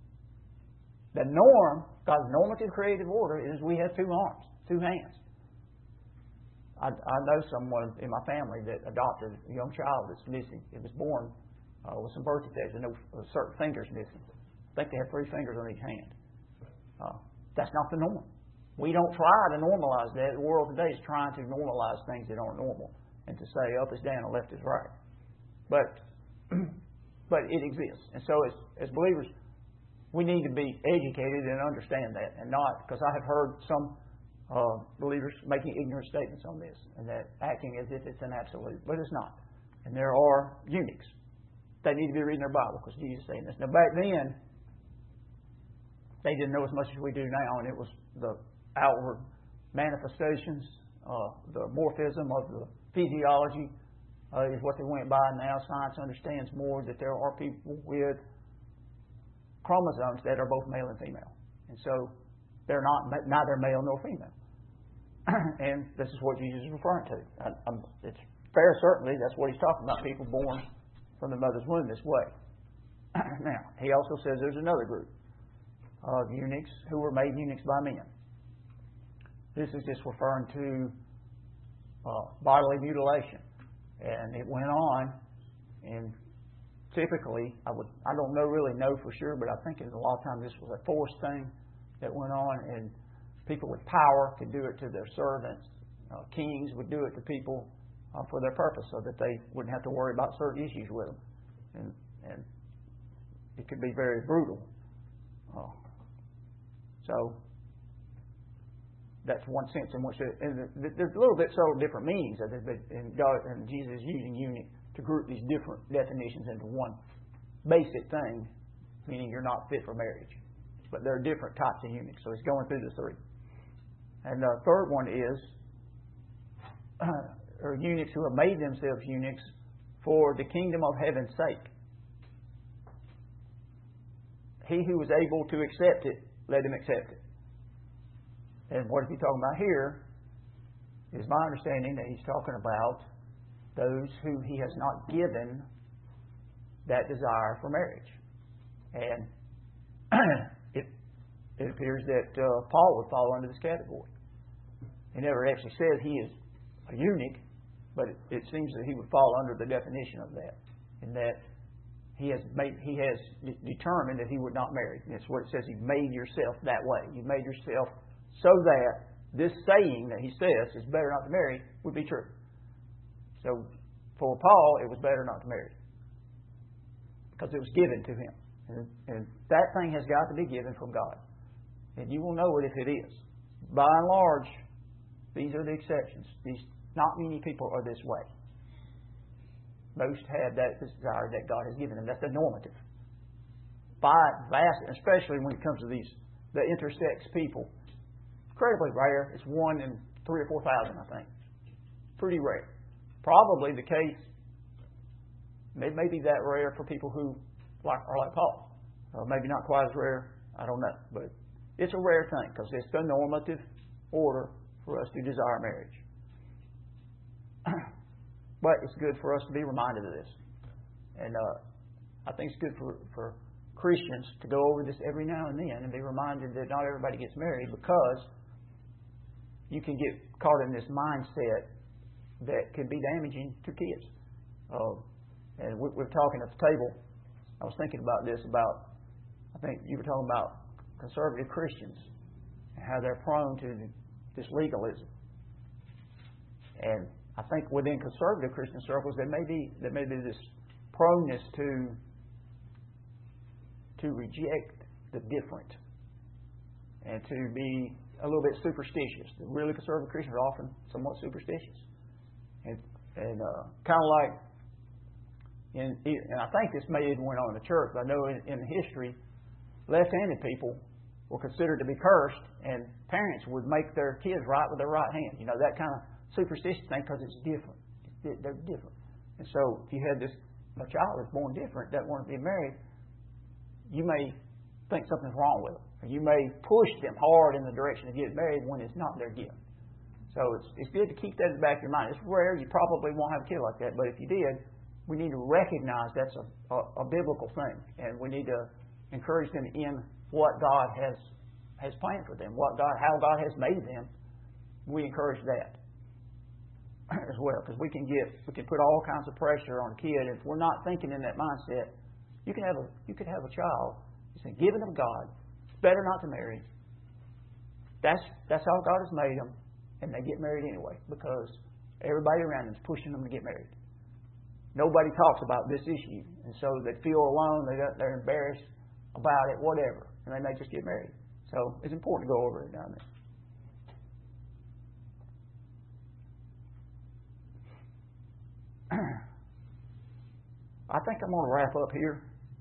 The norm, God's normative creative order, is we have 2 arms, 2 hands. I know someone in my family that adopted a young child that's missing. It was born with some birth defects and no certain fingers missing. I think they have 3 fingers on each hand. That's not the norm. We don't try to normalize that. The world today is trying to normalize things that aren't normal and to say up is down and left is right. But it exists. And so as believers, we need to be educated and understand that, and not, because I have heard some believers making ignorant statements on this and that acting as if it's an absolute, but it's not. And there are eunuchs. They need to be reading their Bible because Jesus is saying this. Now back then, they didn't know as much as we do now, and it was the outward manifestations, the morphism of the physiology is what they went by. Now science understands more that there are people with chromosomes that are both male and female. And so they're neither male nor female. And this is what Jesus is referring to. It's fair, certainly, that's what he's talking about, people born from the mother's womb this way. Now, he also says there's another group of eunuchs who were made eunuchs by men. This is just referring to bodily mutilation. And it went on, and typically, I don't really know for sure, but I think a lot of times this was a forced thing that went on, and people with power could do it to their servants. Kings would do it to people for their purpose, so that they wouldn't have to worry about certain issues with them. And it could be very brutal. So that's one sense in which there's a little bit subtle different meanings of it, but and Jesus is using eunuch to group these different definitions into one basic thing, meaning you're not fit for marriage. But there are different types of eunuchs, so he's going through the three. And the third one is eunuchs who have made themselves eunuchs for the kingdom of heaven's sake. He who is able to accept it, let him accept it. And what is he talking about here is my understanding that he's talking about those who he has not given that desire for marriage. And it appears that Paul would fall under this category. He never actually says he is a eunuch, but it seems that he would fall under the definition of that, in that he has determined that he would not marry. And that's what it says. You've made yourself that way. You've made yourself so that this saying that he says is better not to marry would be true. So for Paul, it was better not to marry because it was given to him. And that thing has got to be given from God. And you will know it if it is. By and large, these are the exceptions. Not many people are this way. Most have that desire that God has given them. That's the normative. Especially when it comes to the intersex people. Incredibly rare. It's 1 in 3,000 or 4,000, I think. Pretty rare. Probably the case, it may be that rare for people who are like Paul. Maybe not quite as rare. I don't know. But it's a rare thing because it's the normative order for us to desire marriage. But it's good for us to be reminded of this. And I think it's good for Christians to go over this every now and then and be reminded that not everybody gets married, because you can get caught in this mindset that can be damaging to kids. And we're talking at the table. I was thinking about this, I think you were talking about conservative Christians and how they're prone to this legalism. And I think within conservative Christian circles there may be this proneness to reject the different and to be a little bit superstitious. The really conservative Christians are often somewhat superstitious, and kind of like, and I think this may even went on in the church. But I know in history, left-handed people were considered to be cursed, and parents would make their kids write with their right hand. You know, that kind of superstitious thing, because it's different. They're different. And so if you had a child that's born different, doesn't want to be married, you may think something's wrong with them. Or you may push them hard in the direction of getting married when it's not their gift. So it's good to keep that in the back of your mind. It's rare. You probably won't have a kid like that. But if you did, we need to recognize that's a biblical thing. And we need to encourage them in what God has planned for them, how God has made them. We encourage that as well, because we can put all kinds of pressure on a kid. If we're not thinking in that mindset, you could have a child that's been given of God. It's better not to marry. That's how God has made them, and they get married anyway because everybody around them is pushing them to get married. Nobody talks about this issue, and so they feel alone. They're embarrassed about it, whatever, and they may just get married. So it's important to go over it down there. I think I'm going to wrap up here,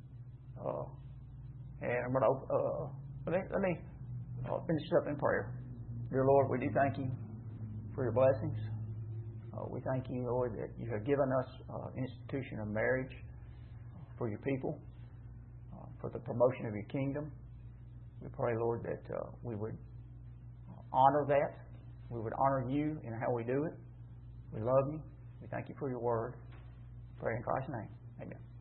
and I'm going to let me finish up in prayer. Dear Lord, we do thank you for your blessings. We thank you, Lord, that you have given us an institution of marriage for your people, for the promotion of your kingdom. We pray, Lord, that we would honor that. We would honor you in how we do it. We love you. We thank you for your word. Pray in Christ's name. Amen.